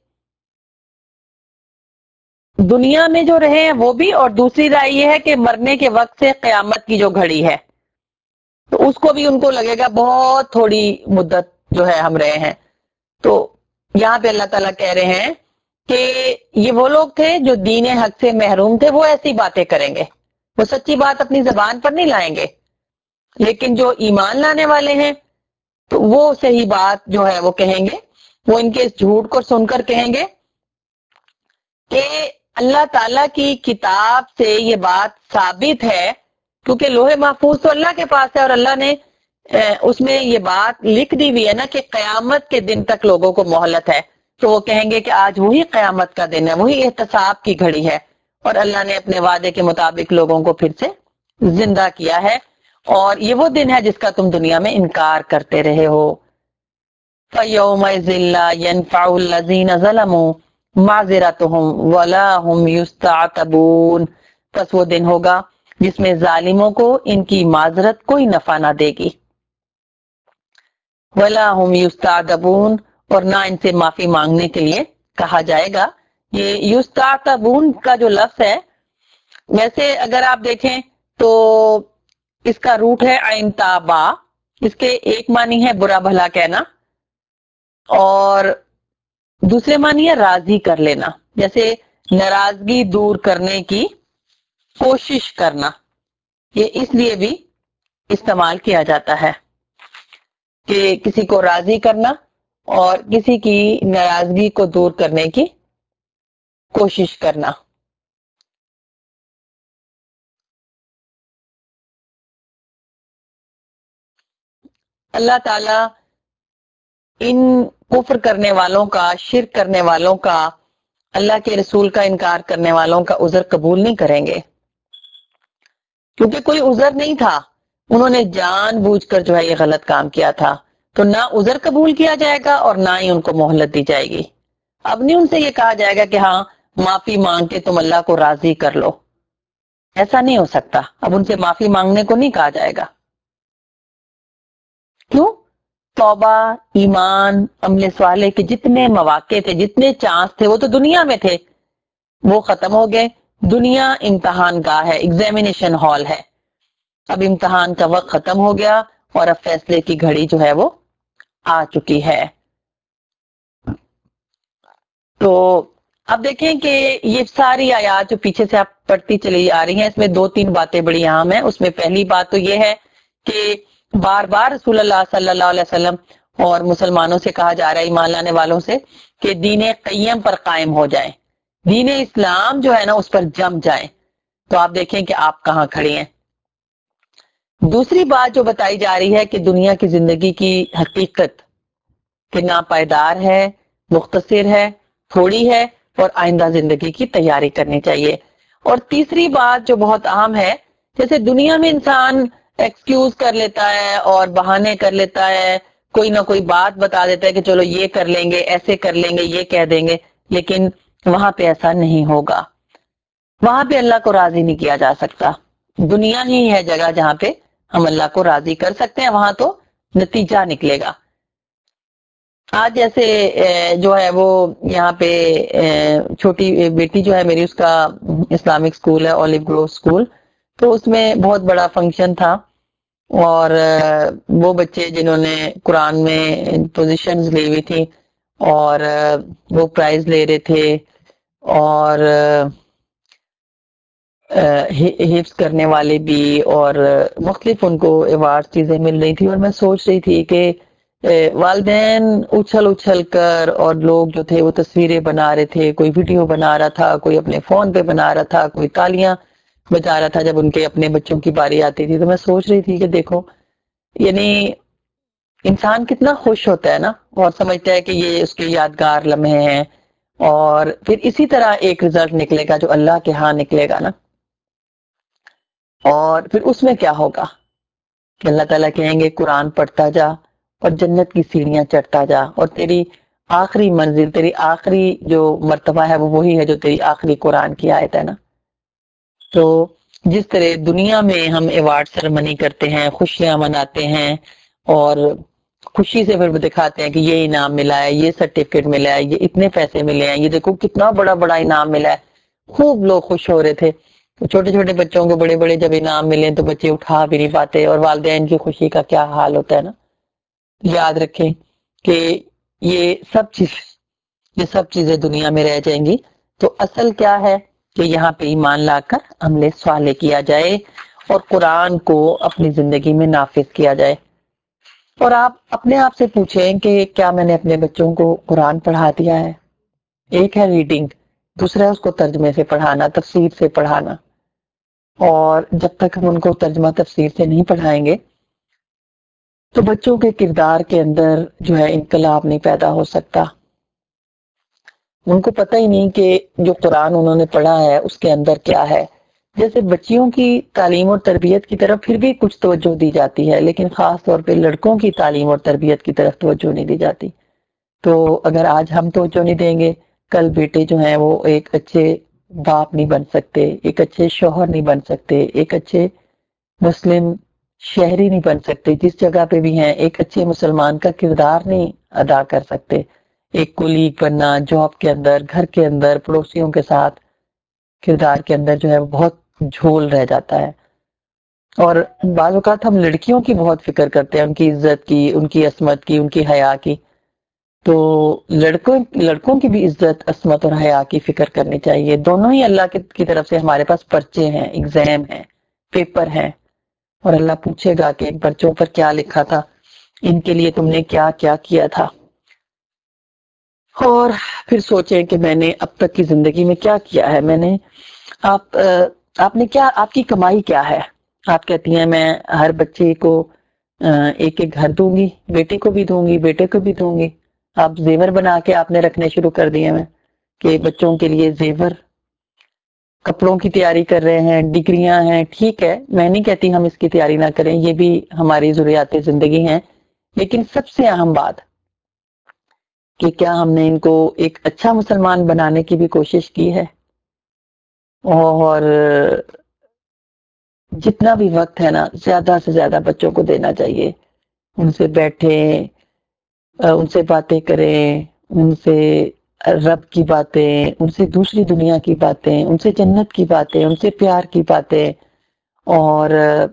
دنیا میں جو رہے ہیں وہ بھی، اور دوسری رائے یہ ہے کہ مرنے کے وقت سے قیامت کی جو گھڑی ہے تو اس کو بھی ان کو لگے گا بہت تھوڑی مدت جو ہے ہم رہے ہیں. تو یہاں پہ اللہ تعالیٰ کہہ رہے ہیں کہ یہ وہ لوگ تھے جو دین حق سے محروم تھے، وہ ایسی باتیں کریں گے، وہ سچی بات اپنی زبان پر نہیں لائیں گے. لیکن جو ایمان لانے والے ہیں تو وہ صحیح بات جو ہے وہ کہیں گے، وہ ان کے اس جھوٹ کو سن کر کہیں گے کہ اللہ تعالیٰ کی کتاب سے یہ بات ثابت ہے، کیونکہ لوح محفوظ تو اللہ کے پاس ہے اور اللہ نے اس میں یہ بات لکھ دی ہوئی ہے نا کہ قیامت کے دن تک لوگوں کو مہلت ہے. تو وہ کہیں گے کہ آج وہی قیامت کا دن ہے، وہی احتساب کی گھڑی ہے، اور اللہ نے اپنے وعدے کے مطابق لوگوں کو پھر سے زندہ کیا ہے، اور یہ وہ دن ہے جس کا تم دنیا میں انکار کرتے رہے ہو. فَيَوْمَئِذٍ لَّا يَنفَعُ الَّذِينَ ظَلَمُوا مَعْذِرَتُهُمْ وَلَا هُمْ يُسْتَعْتَبُونَ. پس وہ دن ہوگا جس میں ظالموں کو ان کی معذرت کوئی نفع نہ دے گی. وَلَا هُمْ يُسْتَعْتَبُونَ، اور نہ ان سے معافی مانگنے کے لیے کہا جائے گا. یہ یستعتبون کا جو لفظ ہے، ویسے اگر آپ دیکھیں تو اس کا روٹ ہے عین تا با. اس کے ایک معنی ہے برا بھلا کہنا اور دوسرے معنی ہے راضی کر لینا، جیسے ناراضگی دور کرنے کی کوشش کرنا. یہ اس لیے بھی استعمال کیا جاتا ہے کہ کسی کو راضی کرنا اور کسی کی ناراضگی کو دور کرنے کی کوشش کرنا. اللہ تعالی ان کفر کرنے والوں کا، شرک کرنے والوں کا، اللہ کے رسول کا انکار کرنے والوں کا عذر قبول نہیں کریں گے، کیونکہ کوئی عذر نہیں تھا. انہوں نے جان بوجھ کر جو ہے یہ غلط کام کیا تھا، تو نہ عذر قبول کیا جائے گا اور نہ ہی ان کو مہلت دی جائے گی. اب نہیں ان سے یہ کہا جائے گا کہ ہاں معافی مانگ کے تم اللہ کو راضی کر لو. ایسا نہیں ہو سکتا. اب ان سے معافی مانگنے کو نہیں کہا جائے گا. کیوں؟ توبہ، ایمان، عمل صالح کے جتنے مواقع تھے، جتنے چانس تھے، وہ تو دنیا میں تھے، وہ ختم ہو گئے. دنیا امتحان گاہ ہے، ایگزامینیشن ہال ہے. اب امتحان کا وقت ختم ہو گیا اور اب فیصلے کی گھڑی جو ہے وہ آ چکی ہے. تو اب دیکھیں کہ یہ ساری آیات جو پیچھے سے آپ پڑھتی چلی آ رہی ہیں، اس میں دو تین باتیں بڑی اہم ہیں. اس میں پہلی بات تو یہ ہے کہ بار بار رسول اللہ صلی اللہ علیہ وسلم اور مسلمانوں سے کہا جا رہا ہے، ایمان لانے والوں سے، کہ دین قیم پر قائم ہو جائیں، دین اسلام جو ہے نا اس پر جم جائیں. تو آپ دیکھیں کہ آپ کہاں کھڑے ہیں. دوسری بات جو بتائی جا رہی ہے کہ دنیا کی زندگی کی حقیقت کہ ناپائیدار ہے، مختصر ہے، تھوڑی ہے، اور آئندہ زندگی کی تیاری کرنی چاہیے. اور تیسری بات جو بہت اہم ہے، جیسے دنیا میں انسان ایکسکیوز کر لیتا ہے اور بہانے کر لیتا ہے، کوئی نہ کوئی بات بتا دیتا ہے کہ چلو یہ کر لیں گے، ایسے کر لیں گے، یہ کہہ دیں گے، لیکن وہاں پہ ایسا نہیں ہوگا. وہاں پہ اللہ کو راضی نہیں کیا جا سکتا. دنیا ہی ہے جگہ جہاں پہ ہم اللہ کو راضی کر سکتے ہیں، وہاں تو نتیجہ نکلے گا. آج جیسے جو ہے وہ یہاں پہ چھوٹی بیٹی جو ہے میری، اس کا اسلامک سکول ہے، اولیو گروو سکول، تو اس میں بہت بڑا فنکشن تھا، اور وہ بچے جنہوں نے قرآن میں پوزیشنز لی ہوئی تھی اور وہ پرائز لے رہے تھے، اور حفظ کرنے والے بھی، اور مختلف ان کو ایوارڈ چیزیں مل رہی تھی. اور میں سوچ رہی تھی کہ والدین اچھل اچھل کر اور لوگ جو تھے وہ تصویریں بنا رہے تھے، کوئی ویڈیو بنا رہا تھا، کوئی اپنے فون پہ بنا رہا تھا، کوئی تالیاں بجا رہا تھا جب ان کے اپنے بچوں کی باری آتی تھی. تو میں سوچ رہی تھی کہ دیکھو، یعنی انسان کتنا خوش ہوتا ہے نا، اور سمجھتا ہے کہ یہ اس کے یادگار لمحے ہیں، اور پھر اسی طرح ایک رزلٹ نکلے گا جو اللہ کے ہاں نکلے گا نا. اور پھر اس میں کیا ہوگا کہ اللہ تعالیٰ کہیں گے قرآن پڑھتا جا اور جنت کی سیڑھیاں چڑھتا جا، اور تیری آخری منزل، تیری آخری جو مرتبہ ہے وہ وہی ہے جو تیری آخری قرآن کی آیت ہے نا. تو جس طرح دنیا میں ہم ایوارڈ سرمنی کرتے ہیں، خوشیاں مناتے ہیں، اور خوشی سے پھر دکھاتے ہیں کہ یہ انعام ملا ہے، یہ سرٹیفکیٹ ملا ہے، یہ اتنے پیسے ملے ہیں، یہ دیکھو کتنا بڑا بڑا انعام ملا ہے، خوب لوگ خوش ہو رہے تھے. چھوٹے چھوٹے بچوں کو بڑے بڑے جب انعام ملے تو بچے اٹھا بھی نہیں پاتے، اور والدین کی خوشی کا کیا حال ہوتا ہے نا. یاد رکھیں کہ یہ سب چیز یہ سب چیزیں دنیا میں رہ جائیں گی. تو اصل کیا ہے کہ یہاں پہ ایمان لا کر عمل صالح کیا جائے اور قرآن کو اپنی زندگی میں نافذ کیا جائے. اور آپ اپنے آپ سے پوچھیں کہ کیا میں نے اپنے بچوں کو قرآن پڑھا دیا ہے؟ ایک ہے ریڈنگ، دوسرا ہے اس کو ترجمے سے پڑھانا، تفسیر سے پڑھانا. اور جب تک ہم ان کو ترجمہ تفسیر سے نہیں پڑھائیں گے تو بچوں کے کردار کے اندر جو ہے انقلاب نہیں پیدا ہو سکتا. ان کو پتہ ہی نہیں کہ جو قرآن انہوں نے پڑھا ہے اس کے اندر کیا ہے. جیسے بچیوں کی تعلیم اور تربیت کی طرف پھر بھی کچھ توجہ دی جاتی ہے، لیکن خاص طور پہ لڑکوں کی تعلیم اور تربیت کی طرف توجہ نہیں دی جاتی. تو اگر آج ہم توجہ نہیں دیں گے، کل بیٹے جو ہیں وہ ایک اچھے باپ نہیں بن سکتے، ایک اچھے شوہر نہیں بن سکتے، ایک اچھے مسلم شہری نہیں بن سکتے، جس جگہ پہ بھی ہیں ایک اچھے مسلمان کا کردار نہیں ادا کر سکتے. ایک کولیگ بننا، جاب کے اندر، گھر کے اندر، پڑوسیوں کے ساتھ کردار کے اندر جو ہے وہ بہت جھول رہ جاتا ہے. اور بعض اوقات ہم لڑکیوں کی بہت فکر کرتے ہیں، ان کی عزت کی، ان کی عصمت کی، ان کی حیا کی. تو لڑکوں لڑکوں کی بھی عزت، عصمت اور حیا کی فکر کرنی چاہیے. دونوں ہی اللہ کی طرف سے ہمارے پاس پرچے ہیں، ایگزام ہیں، پیپر ہیں، اور اللہ پوچھے گا کہ ان پرچوں پر کیا لکھا تھا، ان کے لیے تم نے کیا کیا کیا تھا. اور پھر سوچیں کہ میں نے اب تک کی زندگی میں کیا کیا ہے. میں نے آپ آپ نے کیا، آپ کی کمائی کیا ہے؟ آپ کہتی ہیں میں ہر بچے کو ایک ایک گھر دوں گی، بیٹی کو بھی دوں گی، بیٹے کو بھی دوں گی. آپ زیور بنا کے آپ نے رکھنے شروع کر دیے ہیں کہ بچوں کے لیے زیور، کپڑوں کی تیاری کر رہے ہیں، ڈگریاں ہیں. ٹھیک ہے، میں نہیں کہتی ہم اس کی تیاری نہ کریں، یہ بھی ہماری ضروریات زندگی ہیں، لیکن سب سے اہم بات کہ کیا ہم نے ان کو ایک اچھا مسلمان بنانے کی بھی کوشش کی ہے. اور جتنا بھی وقت ہے نا زیادہ سے زیادہ بچوں کو دینا چاہیے. ان سے بیٹھیں، ان سے باتیں کریں، ان سے رب کی باتیں، ان سے دوسری دنیا کی باتیں، ان سے جنت کی باتیں، ان سے پیار کی باتیں. اور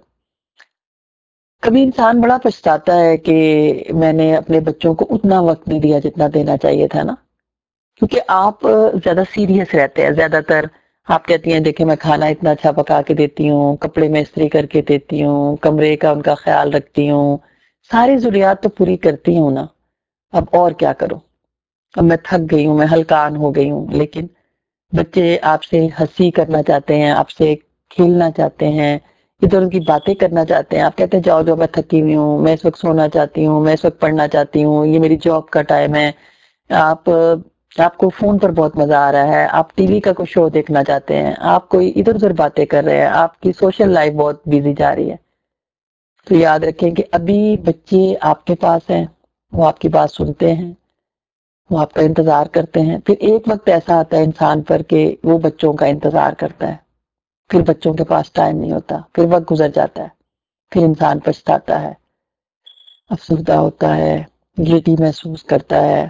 کبھی انسان بڑا پچھتاتا ہے کہ میں نے اپنے بچوں کو اتنا وقت نہیں دیا جتنا دینا چاہیے تھا نا، کیونکہ آپ زیادہ سیریس رہتے ہیں. زیادہ تر آپ کہتی ہیں دیکھیں میں کھانا اتنا اچھا پکا کے دیتی ہوں، کپڑے میں استری کر کے دیتی ہوں، کمرے کا ان کا خیال رکھتی ہوں، ساری ضروریات تو پوری کرتی ہوں نا. اب اور کیا کروں، اب میں تھک گئی ہوں، میں ہلکان ہو گئی ہوں. لیکن بچے آپ سے ہنسی کرنا چاہتے ہیں، آپ سے کھیلنا چاہتے ہیں، ادھر ان کی باتیں کرنا چاہتے ہیں. آپ کہتے ہیں جاؤ جاؤ میں تھکی ہوئی ہوں، میں اس وقت سونا چاہتی ہوں، میں اس وقت پڑھنا چاہتی ہوں، یہ میری جاب کا ٹائم ہے. آپ آپ کو فون پر بہت مزہ آ رہا ہے، آپ ٹی وی کا کوئی شو دیکھنا چاہتے ہیں، آپ کوئی ادھر ادھر باتیں کر رہے ہیں، آپ کی سوشل لائف بہت بیزی جا رہی ہے. تو یاد رکھیں کہ ابھی بچے آپ کے پاس ہیں، وہ آپ کی بات سنتے ہیں، وہ آپ کا انتظار کرتے ہیں. پھر ایک وقت ایسا آتا ہے انسان پر کہ وہ بچوں کا انتظار کرتا ہے، پھر بچوں کے پاس ٹائم نہیں ہوتا، پھر وقت گزر جاتا ہے، پھر انسان پچھتاتا ہے، افسردہ ہوتا ہے، گلٹی محسوس کرتا ہے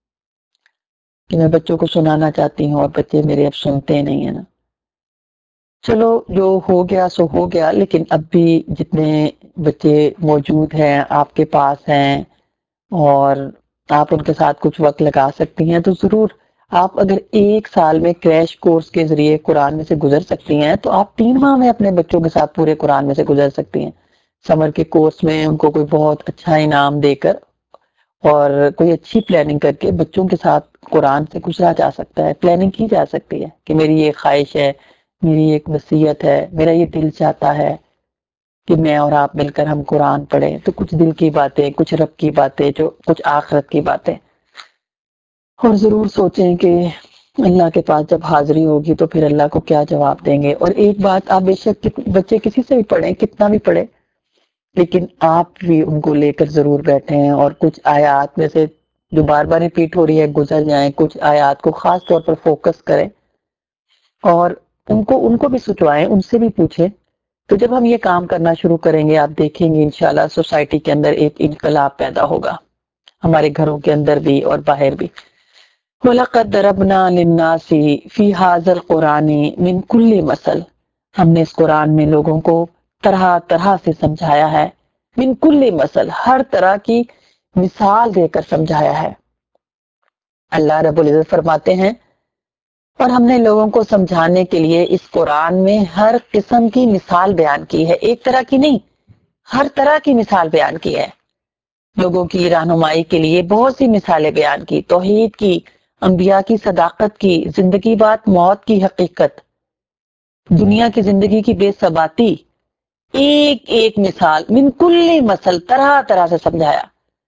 کہ میں بچوں کو سنانا چاہتی ہوں اور بچے میرے اب سنتے نہیں ہیں نا. چلو جو ہو گیا سو ہو گیا، لیکن اب بھی جتنے بچے موجود ہیں آپ کے پاس ہیں اور آپ ان کے ساتھ کچھ وقت لگا سکتی ہیں تو ضرور. آپ اگر ایک سال میں کریش کورس کے ذریعے قرآن میں سے گزر سکتی ہیں تو آپ تین ماہ میں اپنے بچوں کے ساتھ پورے قرآن میں سے گزر سکتی ہیں. سمر کے کورس میں ان کو کوئی بہت اچھا انعام دے کر اور کوئی اچھی پلاننگ کر کے بچوں کے ساتھ قرآن سے گزرا جا سکتا ہے. پلاننگ کی جا سکتی ہے کہ میری یہ خواہش ہے، میری ایک وصیت ہے، میرا یہ دل چاہتا ہے کہ میں اور آپ مل کر ہم قرآن پڑھیں. تو کچھ دل کی باتیں، کچھ رب کی باتیں، جو کچھ آخرت کی باتیں. اور ضرور سوچیں کہ اللہ کے پاس جب حاضری ہوگی تو پھر اللہ کو کیا جواب دیں گے. اور ایک بات، آپ بے شک بچے کسی سے بھی پڑھیں، کتنا بھی پڑھیں، لیکن آپ بھی ان کو لے کر ضرور بیٹھے ہیں اور کچھ آیات میں سے جو بار بار ریپیٹ ہو رہی ہے گزر جائیں. کچھ آیات کو خاص طور پر فوکس کریں اور ان کو ان کو بھی سچوائیں، ان سے بھی پوچھیں. تو جب ہم یہ کام کرنا شروع کریں گے آپ دیکھیں گے انشاءاللہ سوسائٹی کے اندر ایک انقلاب پیدا ہوگا، ہمارے گھروں کے اندر بھی اور باہر بھی. وَلَقَدْ ضَرَبْنَا لِلنَّاسِ فِي هَذَا الْقُرْآنِ مِنْ كُلِّ مَثَلٍ. ہم نے اس قرآن میں لوگوں کو طرح طرح سے سمجھایا ہے. من کل مثل، ہر طرح کی مثال دے کر سمجھایا ہے. اللہ رب العزت فرماتے ہیں اور ہم نے لوگوں کو سمجھانے کے لیے اس قرآن میں ہر قسم کی مثال بیان کی ہے. ایک طرح کی نہیں، ہر طرح کی مثال بیان کی ہے. لوگوں کی رہنمائی کے لیے بہت سی مثالیں بیان کی، توحید کی، انبیاء کی صداقت کی، زندگی بعد موت کی حقیقت، دنیا کی زندگی کی بے ثباتی، ایک ایک مثال، من کل مثل، طرح طرح سے سمجھایا.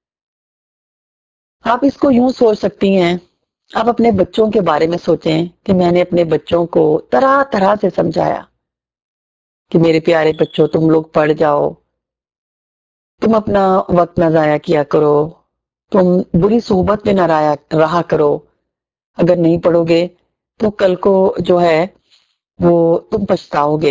آپ اس کو یوں سوچ سکتی ہیں، آپ اپنے بچوں کے بارے میں سوچیں کہ میں نے اپنے بچوں کو طرح طرح سے سمجھایا کہ میرے پیارے بچوں تم لوگ پڑھ جاؤ، تم اپنا وقت نہ ضائع کیا کرو، تم بری صحبت میں نہ رہا کرو. اگر نہیں پڑھو گے تو کل کو جو ہے وہ تم پچھتاؤ گے.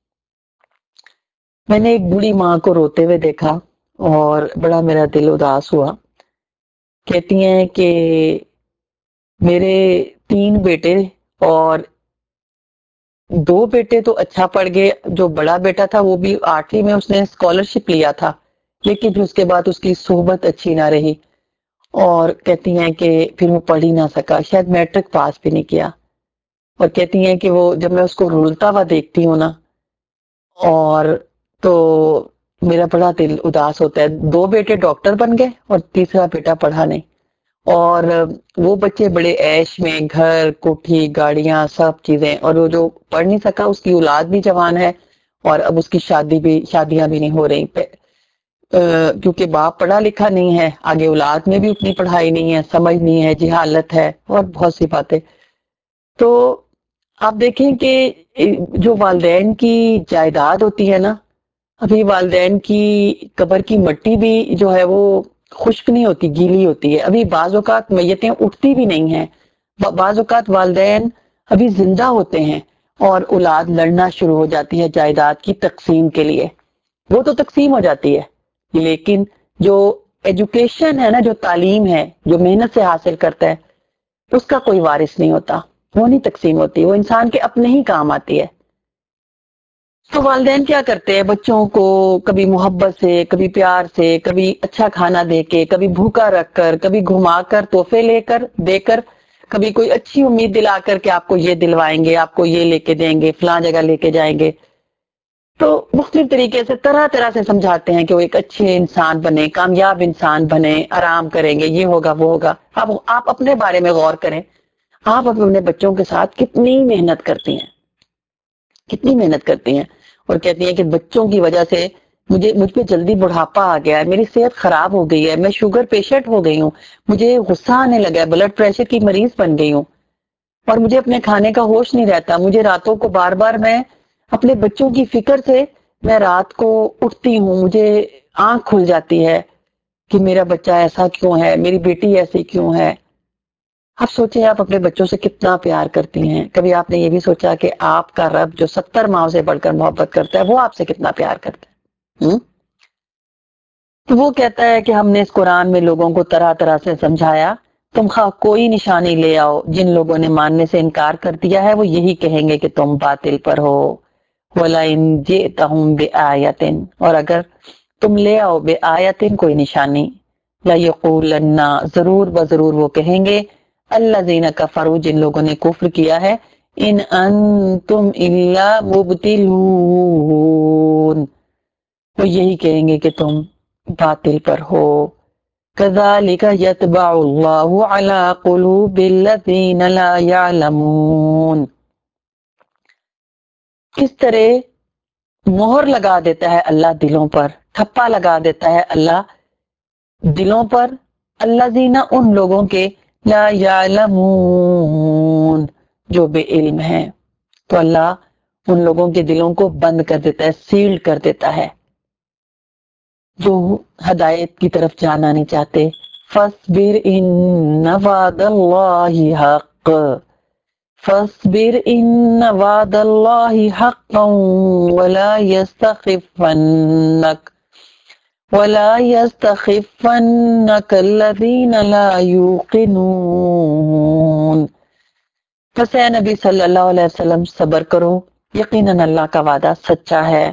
میں نے ایک بوڑھی ماں کو روتے ہوئے دیکھا اور بڑا میرا دل اداس ہوا. کہتی ہیں کہ میرے تین بیٹے اور دو بیٹے تو اچھا پڑھ گئے، جو بڑا بیٹا تھا وہ بھی آٹھویں میں اس نے اسکالرشپ لیا تھا، لیکن اس کے بعد اس کی صحبت اچھی نہ رہی اور کہتی ہیں کہ پھر وہ پڑھ ہی نہ سکا، شاید میٹرک پاس بھی نہیں کیا. اور کہتی ہیں کہ وہ جب میں اس کو رولتا ہوا دیکھتی ہوں نا اور تو میرا بڑا دل اداس ہوتا ہے. دو بیٹے ڈاکٹر بن گئے اور تیسرا بیٹا پڑھا نہیں، اور وہ بچے بڑے عیش میں، گھر، کوٹھی، گاڑیاں، سب چیزیں، اور وہ جو پڑھ نہیں سکا اس کی اولاد بھی جوان ہے اور اب اس کی شادی بھی شادیاں بھی نہیں ہو رہی کیونکہ باپ پڑھا لکھا نہیں ہے، آگے اولاد میں بھی اتنی پڑھائی نہیں ہے، سمجھ نہیں ہے، جہالت ہے اور بہت سی باتیں. تو آپ دیکھیں کہ جو والدین کی جائیداد ہوتی ہے نا، ابھی والدین کی قبر کی مٹی بھی جو ہے وہ خشک نہیں ہوتی، گیلی ہوتی ہے. ابھی بعض اوقات میتیں اٹھتی بھی نہیں ہیں، بعض اوقات والدین ابھی زندہ ہوتے ہیں اور اولاد لڑنا شروع ہو جاتی ہے جائیداد کی تقسیم کے لیے. وہ تو تقسیم ہو جاتی ہے لیکن جو ایجوکیشن ہے نا، جو تعلیم ہے جو محنت سے حاصل کرتا ہے، اس کا کوئی وارث نہیں ہوتا، وہ نہیں تقسیم ہوتی، وہ انسان کے اپنے ہی کام آتی ہے. تو والدین کیا کرتے ہیں؟ بچوں کو کبھی محبت سے، کبھی پیار سے، کبھی اچھا کھانا دے کے، کبھی بھوکا رکھ کر، کبھی گھما کر، تحفے لے کر دے کر، کبھی کوئی اچھی امید دلا کر کہ آپ کو یہ دلوائیں گے، آپ کو یہ لے کے دیں گے، فلاں جگہ لے کے جائیں گے. تو مختلف طریقے سے طرح طرح سے سمجھاتے ہیں کہ وہ ایک اچھے انسان بنے، کامیاب انسان بنے، آرام کریں گے، یہ ہوگا وہ ہوگا. اب آپ اپنے بارے میں غور کریں، آپ اپنے بچوں کے ساتھ کتنی محنت کرتی ہیں، کتنی محنت کرتی ہیں اور کہتی ہیں کہ بچوں کی وجہ سے مجھے مجھ پہ جلدی بڑھاپا آ گیا ہے، میری صحت خراب ہو گئی ہے، میں شوگر پیشنٹ ہو گئی ہوں، مجھے غصہ آنے لگا ہے، بلڈ پریشر کی مریض بن گئی ہوں، اور مجھے اپنے کھانے کا ہوش نہیں رہتا. مجھے راتوں کو بار بار میں اپنے بچوں کی فکر سے میں رات کو اٹھتی ہوں، مجھے آنکھ کھل جاتی ہے کہ میرا بچہ ایسا کیوں ہے، میری بیٹی ایسی کیوں ہے. آپ سوچیں آپ اپنے بچوں سے کتنا پیار کرتی ہیں. کبھی آپ نے یہ بھی سوچا کہ آپ کا رب جو ستر ماؤں سے بڑھ کر محبت کرتا ہے وہ آپ سے کتنا پیار کرتا ہے؟ ہم؟ تو وہ کہتا ہے کہ ہم نے اس قرآن میں لوگوں کو طرح طرح سے سمجھایا، تم خواہ کوئی نشانی لے آؤ، جن لوگوں نے ماننے سے انکار کر دیا ہے وہ یہی کہیں گے کہ تم باطل پر ہو. وَلَئِن جِئْتَهُم بِآيَةٍ، اور اگر تم لے آؤ بے آیتن کوئی نشانی، لَيَقُولَنَّ، ضرور بضرور وہ کہیں گے، الَّذِينَ كَفَرُوا، جن لوگوں نے کفر کیا ہے، ان انتم الا مبتلون، وہ یہی کہیں گے کہ تم باطل پر ہو. كَذَلِكَ يَطْبَعُ اللَّهُ عَلَى قُلُوبِ الَّذِينَ لَا يَعْلَمُونَ، کس طرح مہر لگا دیتا ہے اللہ دلوں پر، ٹھپا لگا دیتا ہے اللہ دلوں پر، الذین، ان لوگوں کے، لا یعلمون، جو بے علم ہیں. تو اللہ ان لوگوں کے دلوں کو بند کر دیتا ہے، سیلڈ کر دیتا ہے، جو ہدایت کی طرف جانا نہیں چاہتے. فَاصْبِرْ إِنَّ وَعْدَ اللَّهِ حَقٌّ، فَاصْبِرْ إِنَّ وَعْدَ اللَّهِ حَقٌّ وَلَا يَسْتَخِفَّنَّكَ وَلَا يَسْتَخِفَّنَّكَ الَّذِينَ لَا يُوقِنُونَ. پس اے نبی صلی اللہ علیہ وسلم صبر کرو، یقیناً اللہ کا وعدہ سچا ہے.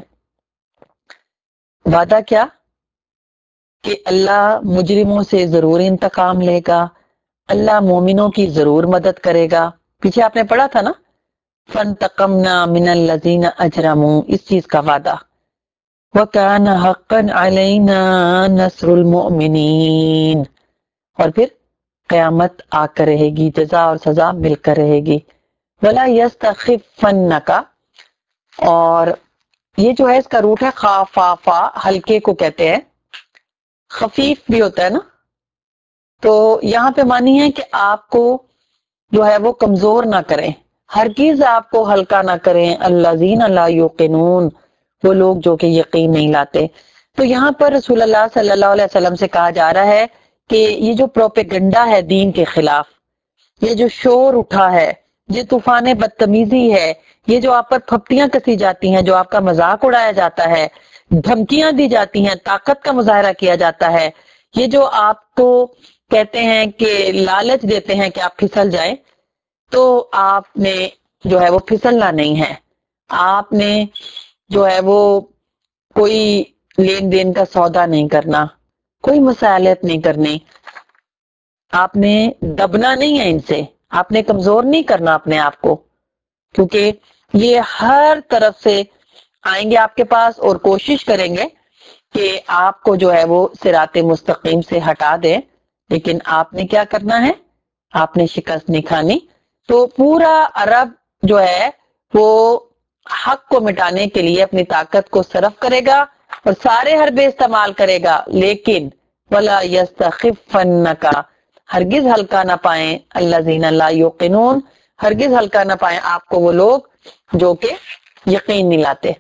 وعدہ کیا؟ کہ اللہ مجرموں سے ضرور انتقام لے گا، اللہ مومنوں کی ضرور مدد کرے گا. پیچھے آپ نے پڑھا تھا نا، فَانْتَقَمْنَا مِنَ الَّذِينَ أَجْرَمُوا، اس چیز کا وعدہ. وَكَانَ حَقًّا عَلَيْنَا نَصْرُ الْمُؤْمِنِينَ، اور پھر قیامت آ کر رہے گی، جزا اور سزا مل کر رہے گی. وَلَا يَسْتَخِفَّنَّكَ، اور یہ جو ہے اس کا روٹ ہے خافافا، ہلکے کو کہتے ہیں، خفیف بھی ہوتا ہے نا. تو یہاں پہ معنی ہے کہ آپ کو جو ہے وہ کمزور نہ کریں، ہرگز آپ کو ہلکا نہ کریں. الذین لا یوقنون، وہ لوگ جو کہ یقین نہیں لاتے. تو یہاں پر رسول اللہ صلی اللہ علیہ وسلم سے کہا جا رہا ہے کہ یہ جو پروپیگنڈا ہے دین کے خلاف، یہ جو شور اٹھا ہے، یہ طوفان بدتمیزی ہے، یہ جو آپ پر پھپتیاں کسی جاتی ہیں، جو آپ کا مذاق اڑایا جاتا ہے، دھمکیاں دی جاتی ہیں، طاقت کا مظاہرہ کیا جاتا ہے، یہ جو آپ کو کہتے ہیں کہ لالچ دیتے ہیں کہ آپ پھسل جائیں، تو آپ نے جو ہے وہ پھسلنا نہیں ہے. آپ نے جو ہے وہ کوئی لین دین کا سودا نہیں کرنا، کوئی مسائلت نہیں کرنی، آپ نے دبنا نہیں ہے ان سے، آپ نے کمزور نہیں کرنا اپنے آپ کو، کیونکہ یہ ہر طرف سے آئیں گے آپ کے پاس اور کوشش کریں گے کہ آپ کو جو ہے وہ صراط مستقیم سے ہٹا دیں. لیکن آپ نے کیا کرنا ہے؟ آپ نے شکست نہیں کھانی. تو پورا عرب جو ہے وہ حق کو مٹانے کے لیے اپنی طاقت کو صرف کرے گا اور سارے حربے استعمال کرے گا، لیکن وَلَا يَسْتَخِفَّنَّكَ، ہرگز ہلکا نہ پائیں، الَّذِينَ لَا يُوقِنُونَ، ہرگز ہلکا نہ پائیں آپ کو وہ لوگ جو کہ یقین نہیں لاتے.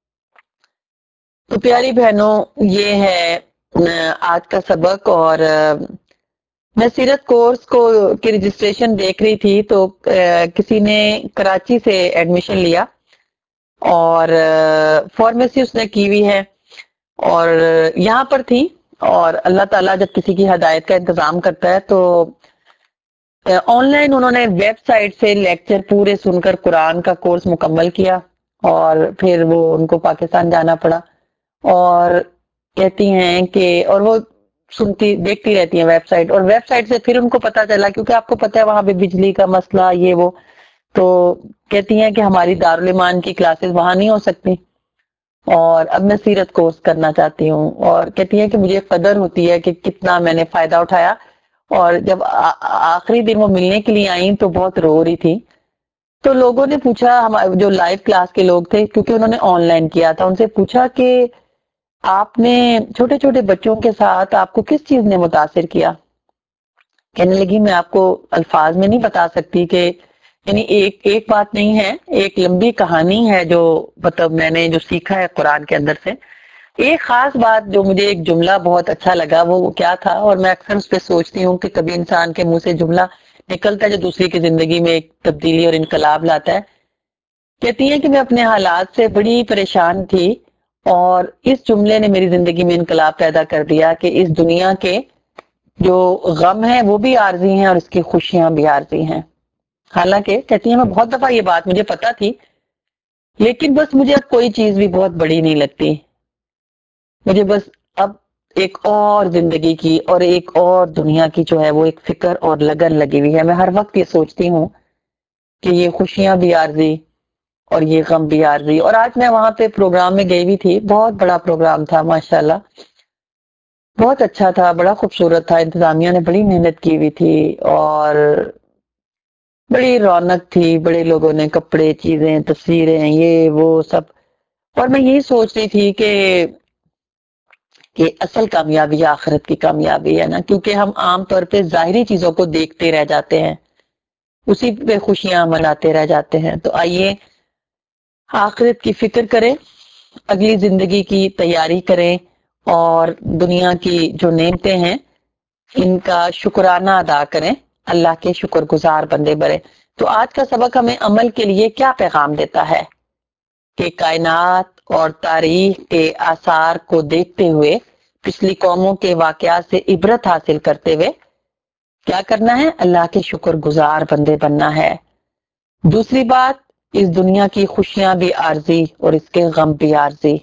تو پیاری بہنوں، یہ ہے آج کا سبق، اور میں سیرت کورس کو کی رجسٹریشن دیکھ رہی تھی تو کسی نے کراچی سے ایڈمیشن لیا اور فارمیسی اس نے کی ہوئی ہے اور یہاں پر تھی، اور اللہ تعالیٰ جب کسی کی ہدایت کا انتظام کرتا ہے تو آن لائن انہوں نے ویب سائٹ سے لیکچر پورے سن کر قرآن کا کورس مکمل کیا اور پھر وہ ان کو پاکستان جانا پڑا، اور کہتی ہیں کہ اور وہ سنتی دیکھتی رہتی ہیں ویب سائٹ، اور ویب سائٹ سے پھر ان کو پتا چلا، کیونکہ آپ کو پتا ہے وہاں پہ بجلی کا مسئلہ یہ وہ، تو کہتی ہیں کہ ہماری دارالایمان کی کلاسز وہاں نہیں ہو سکتی اور اب میں سیرت کورس کرنا چاہتی ہوں، اور کہتی ہیں کہ مجھے قدر ہوتی ہے کہ کتنا میں نے فائدہ اٹھایا، اور جب آخری دن وہ ملنے کے لیے آئیں تو بہت رو رہی تھی۔ تو لوگوں نے پوچھا، ہمارے جو لائیو کلاس کے لوگ تھے کیونکہ انہوں نے آن لائن کیا تھا، ان سے پوچھا کہ آپ نے چھوٹے چھوٹے بچوں کے ساتھ آپ کو کس چیز نے متاثر کیا؟ کہنے لگی میں آپ کو الفاظ میں نہیں بتا سکتی کہ یعنی ایک ایک بات نہیں ہے، ایک لمبی کہانی ہے جو مطلب میں نے جو سیکھا ہے قرآن کے اندر سے۔ ایک خاص بات جو مجھے ایک جملہ بہت اچھا لگا وہ کیا تھا، اور میں اکثر اس پہ سوچتی ہوں کہ کبھی انسان کے منہ سے جملہ نکلتا ہے جو دوسری کی زندگی میں ایک تبدیلی اور انقلاب لاتا ہے۔ کہتی ہیں کہ میں اپنے حالات سے بڑی پریشان تھی اور اس جملے نے میری زندگی میں انقلاب پیدا کر دیا کہ اس دنیا کے جو غم ہیں وہ بھی عارضی ہیں اور اس کی خوشیاں بھی عارضی ہیں۔ حالانکہ کہتی ہیں میں بہت دفعہ یہ بات مجھے پتا تھی، لیکن بس مجھے اب کوئی چیز بھی بہت بڑی نہیں لگتی، مجھے بس اب ایک اور زندگی کی اور ایک اور دنیا کی جو ہے وہ ایک فکر اور لگن لگی ہوئی ہے۔ میں ہر وقت یہ سوچتی ہوں کہ یہ خوشیاں بھی عارضی اور یہ غم بھی عارضی۔ اور آج میں وہاں پہ پروگرام میں گئی ہوئی تھی، بہت بڑا پروگرام تھا ماشاءاللہ، بہت اچھا تھا، بڑا خوبصورت تھا، انتظامیہ نے بڑی محنت کی ہوئی تھی اور بڑی رونق تھی، بڑے لوگوں نے کپڑے، چیزیں، تصویریں، یہ وہ سب، اور میں یہی سوچ رہی تھی کہ کہ اصل کامیابی آخرت کی کامیابی ہے نا، کیونکہ ہم عام طور پہ ظاہری چیزوں کو دیکھتے رہ جاتے ہیں، اسی پہ خوشیاں مناتے رہ جاتے ہیں۔ تو آئیے آخرت کی فکر کریں، اگلی زندگی کی تیاری کریں اور دنیا کی جو نعمتیں ہیں ان کا شکرانہ ادا کریں، اللہ کے شکر گزار بندے بنیں۔ تو آج کا سبق ہمیں عمل کے لیے کیا پیغام دیتا ہے کہ کائنات اور تاریخ کے آثار کو دیکھتے ہوئے، پچھلی قوموں کے واقعات سے عبرت حاصل کرتے ہوئے کیا کرنا ہے؟ اللہ کے شکر گزار بندے بننا ہے۔ دوسری بات، اس دنیا کی خوشیاں بھی عارضی اور اس کے غم بھی عارضی،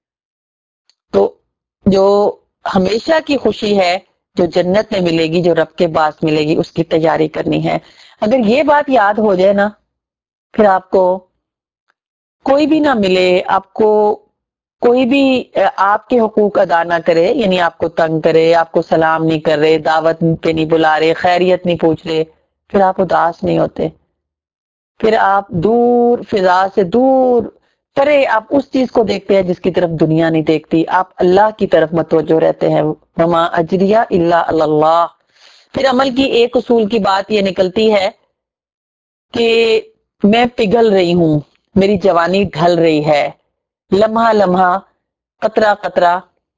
تو جو ہمیشہ کی خوشی ہے جو جنت میں ملے گی، جو رب کے پاس ملے گی، اس کی تیاری کرنی ہے۔ اگر یہ بات یاد ہو جائے نا، پھر آپ کو کوئی بھی نہ ملے، آپ کو کوئی بھی آپ کے حقوق ادا نہ کرے، یعنی آپ کو تنگ کرے، آپ کو سلام نہیں کر رہے، دعوت پہ نہیں بلا رہے، خیریت نہیں پوچھ رہے، پھر آپ اداس نہیں ہوتے، پھر آپ دور فضا سے دور پرے آپ اس چیز کو دیکھتے ہیں جس کی طرف دنیا نہیں دیکھتی، آپ اللہ کی طرف متوجہ رہتے ہیں۔ وما اجریہ الا اللہ۔ پھر عمل کی ایک اصول کی بات یہ نکلتی ہے کہ میں پگھل رہی ہوں، میری جوانی ڈھل رہی ہے، لمحہ لمحہ، قطرہ قطرہ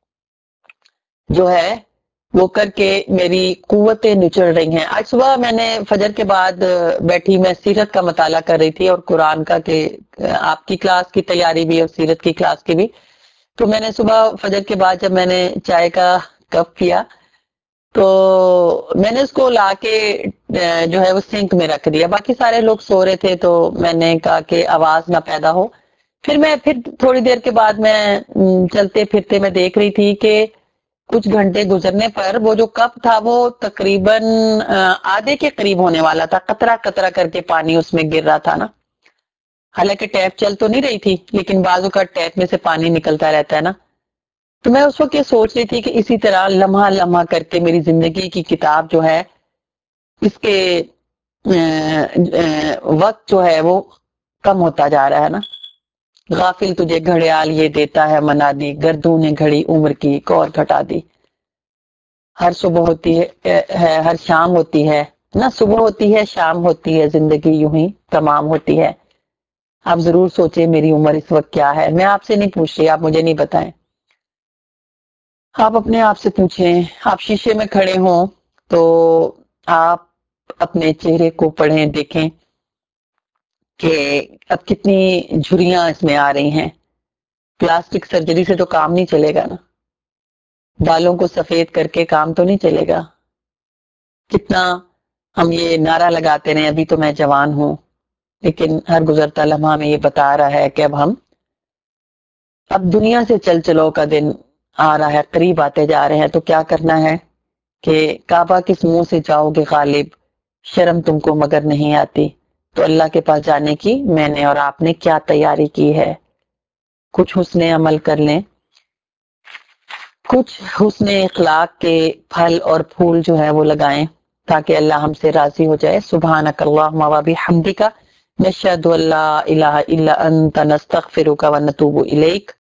جو ہے وہ کر کے میری قوتیں نچڑ رہی ہیں۔ آج صبح میں نے فجر کے بعد بیٹھی، میں سیرت کا مطالعہ کر رہی تھی اور قرآن کا، کہ آپ کی کلاس کی تیاری بھی اور سیرت کی کلاس کی بھی، تو میں نے صبح فجر کے بعد جب میں نے چائے کا کپ پیا تو میں نے اس کو لا کے جو ہے وہ سنک میں رکھ دیا، باقی سارے لوگ سو رہے تھے تو میں نے کہا کہ آواز نہ پیدا ہو۔ پھر میں پھر تھوڑی دیر کے بعد میں چلتے پھرتے میں دیکھ رہی تھی کہ کچھ گھنٹے گزرنے پر وہ جو کپ تھا وہ تقریباً آدھے کے قریب ہونے والا تھا، قطرہ قطرہ کر کے پانی اس میں گر رہا تھا نا، حالانکہ ٹیپ چل تو نہیں رہی تھی لیکن بعض اوقات ٹیپ میں سے پانی نکلتا رہتا ہے نا۔ تو میں اس وقت یہ سوچ رہی تھی کہ اسی طرح لمحہ لمحہ کر کے میری زندگی کی کتاب جو ہے اس کے وقت جو ہے وہ کم ہوتا جا رہا ہے نا۔ غافل تجھے گھڑیال یہ دیتا ہے منادی، گردوں نے گھڑی عمر کی کور گھٹا دی۔ ہر صبح ہوتی ہے ہر شام ہوتی ہے نہ، صبح ہوتی ہے شام ہوتی ہے، زندگی یوں ہی تمام ہوتی ہے۔ آپ ضرور سوچیں میری عمر اس وقت کیا ہے۔ میں آپ سے نہیں پوچھ رہی، آپ مجھے نہیں بتائیں، آپ اپنے آپ سے پوچھیں۔ آپ شیشے میں کھڑے ہوں تو آپ اپنے چہرے کو پڑھیں، دیکھیں کہ اب کتنی جھریاں اس میں آ رہی ہیں. پلاسٹک سرجری سے تو کام نہیں چلے گا نا، بالوں کو سفید کر کے کام تو نہیں چلے گا. کتنا ہم یہ نعرہ لگاتے رہے ابھی تو میں جوان ہوں، لیکن ہر گزرتا لمحہ ہمیں یہ بتا رہا ہے کہ اب ہم اب دنیا سے چل چلو کا دن آ رہا ہے، قریب آتے جا رہے ہیں. تو کیا کرنا ہے کہ کعبہ کس منہ سے جاؤ گے غالب، شرم تم کو مگر نہیں آتی. تو اللہ کے پاس جانے کی میں نے اور آپ نے کیا تیاری کی ہے؟ کچھ حسن عمل کر لیں، کچھ حسن اخلاق کے پھل اور پھول جو ہے وہ لگائیں تاکہ اللہ ہم سے راضی ہو جائے. سبحانک اللہم و بحمدک، نشہد ان لا الہ الا انت، نستغفرک و نتوب الیک.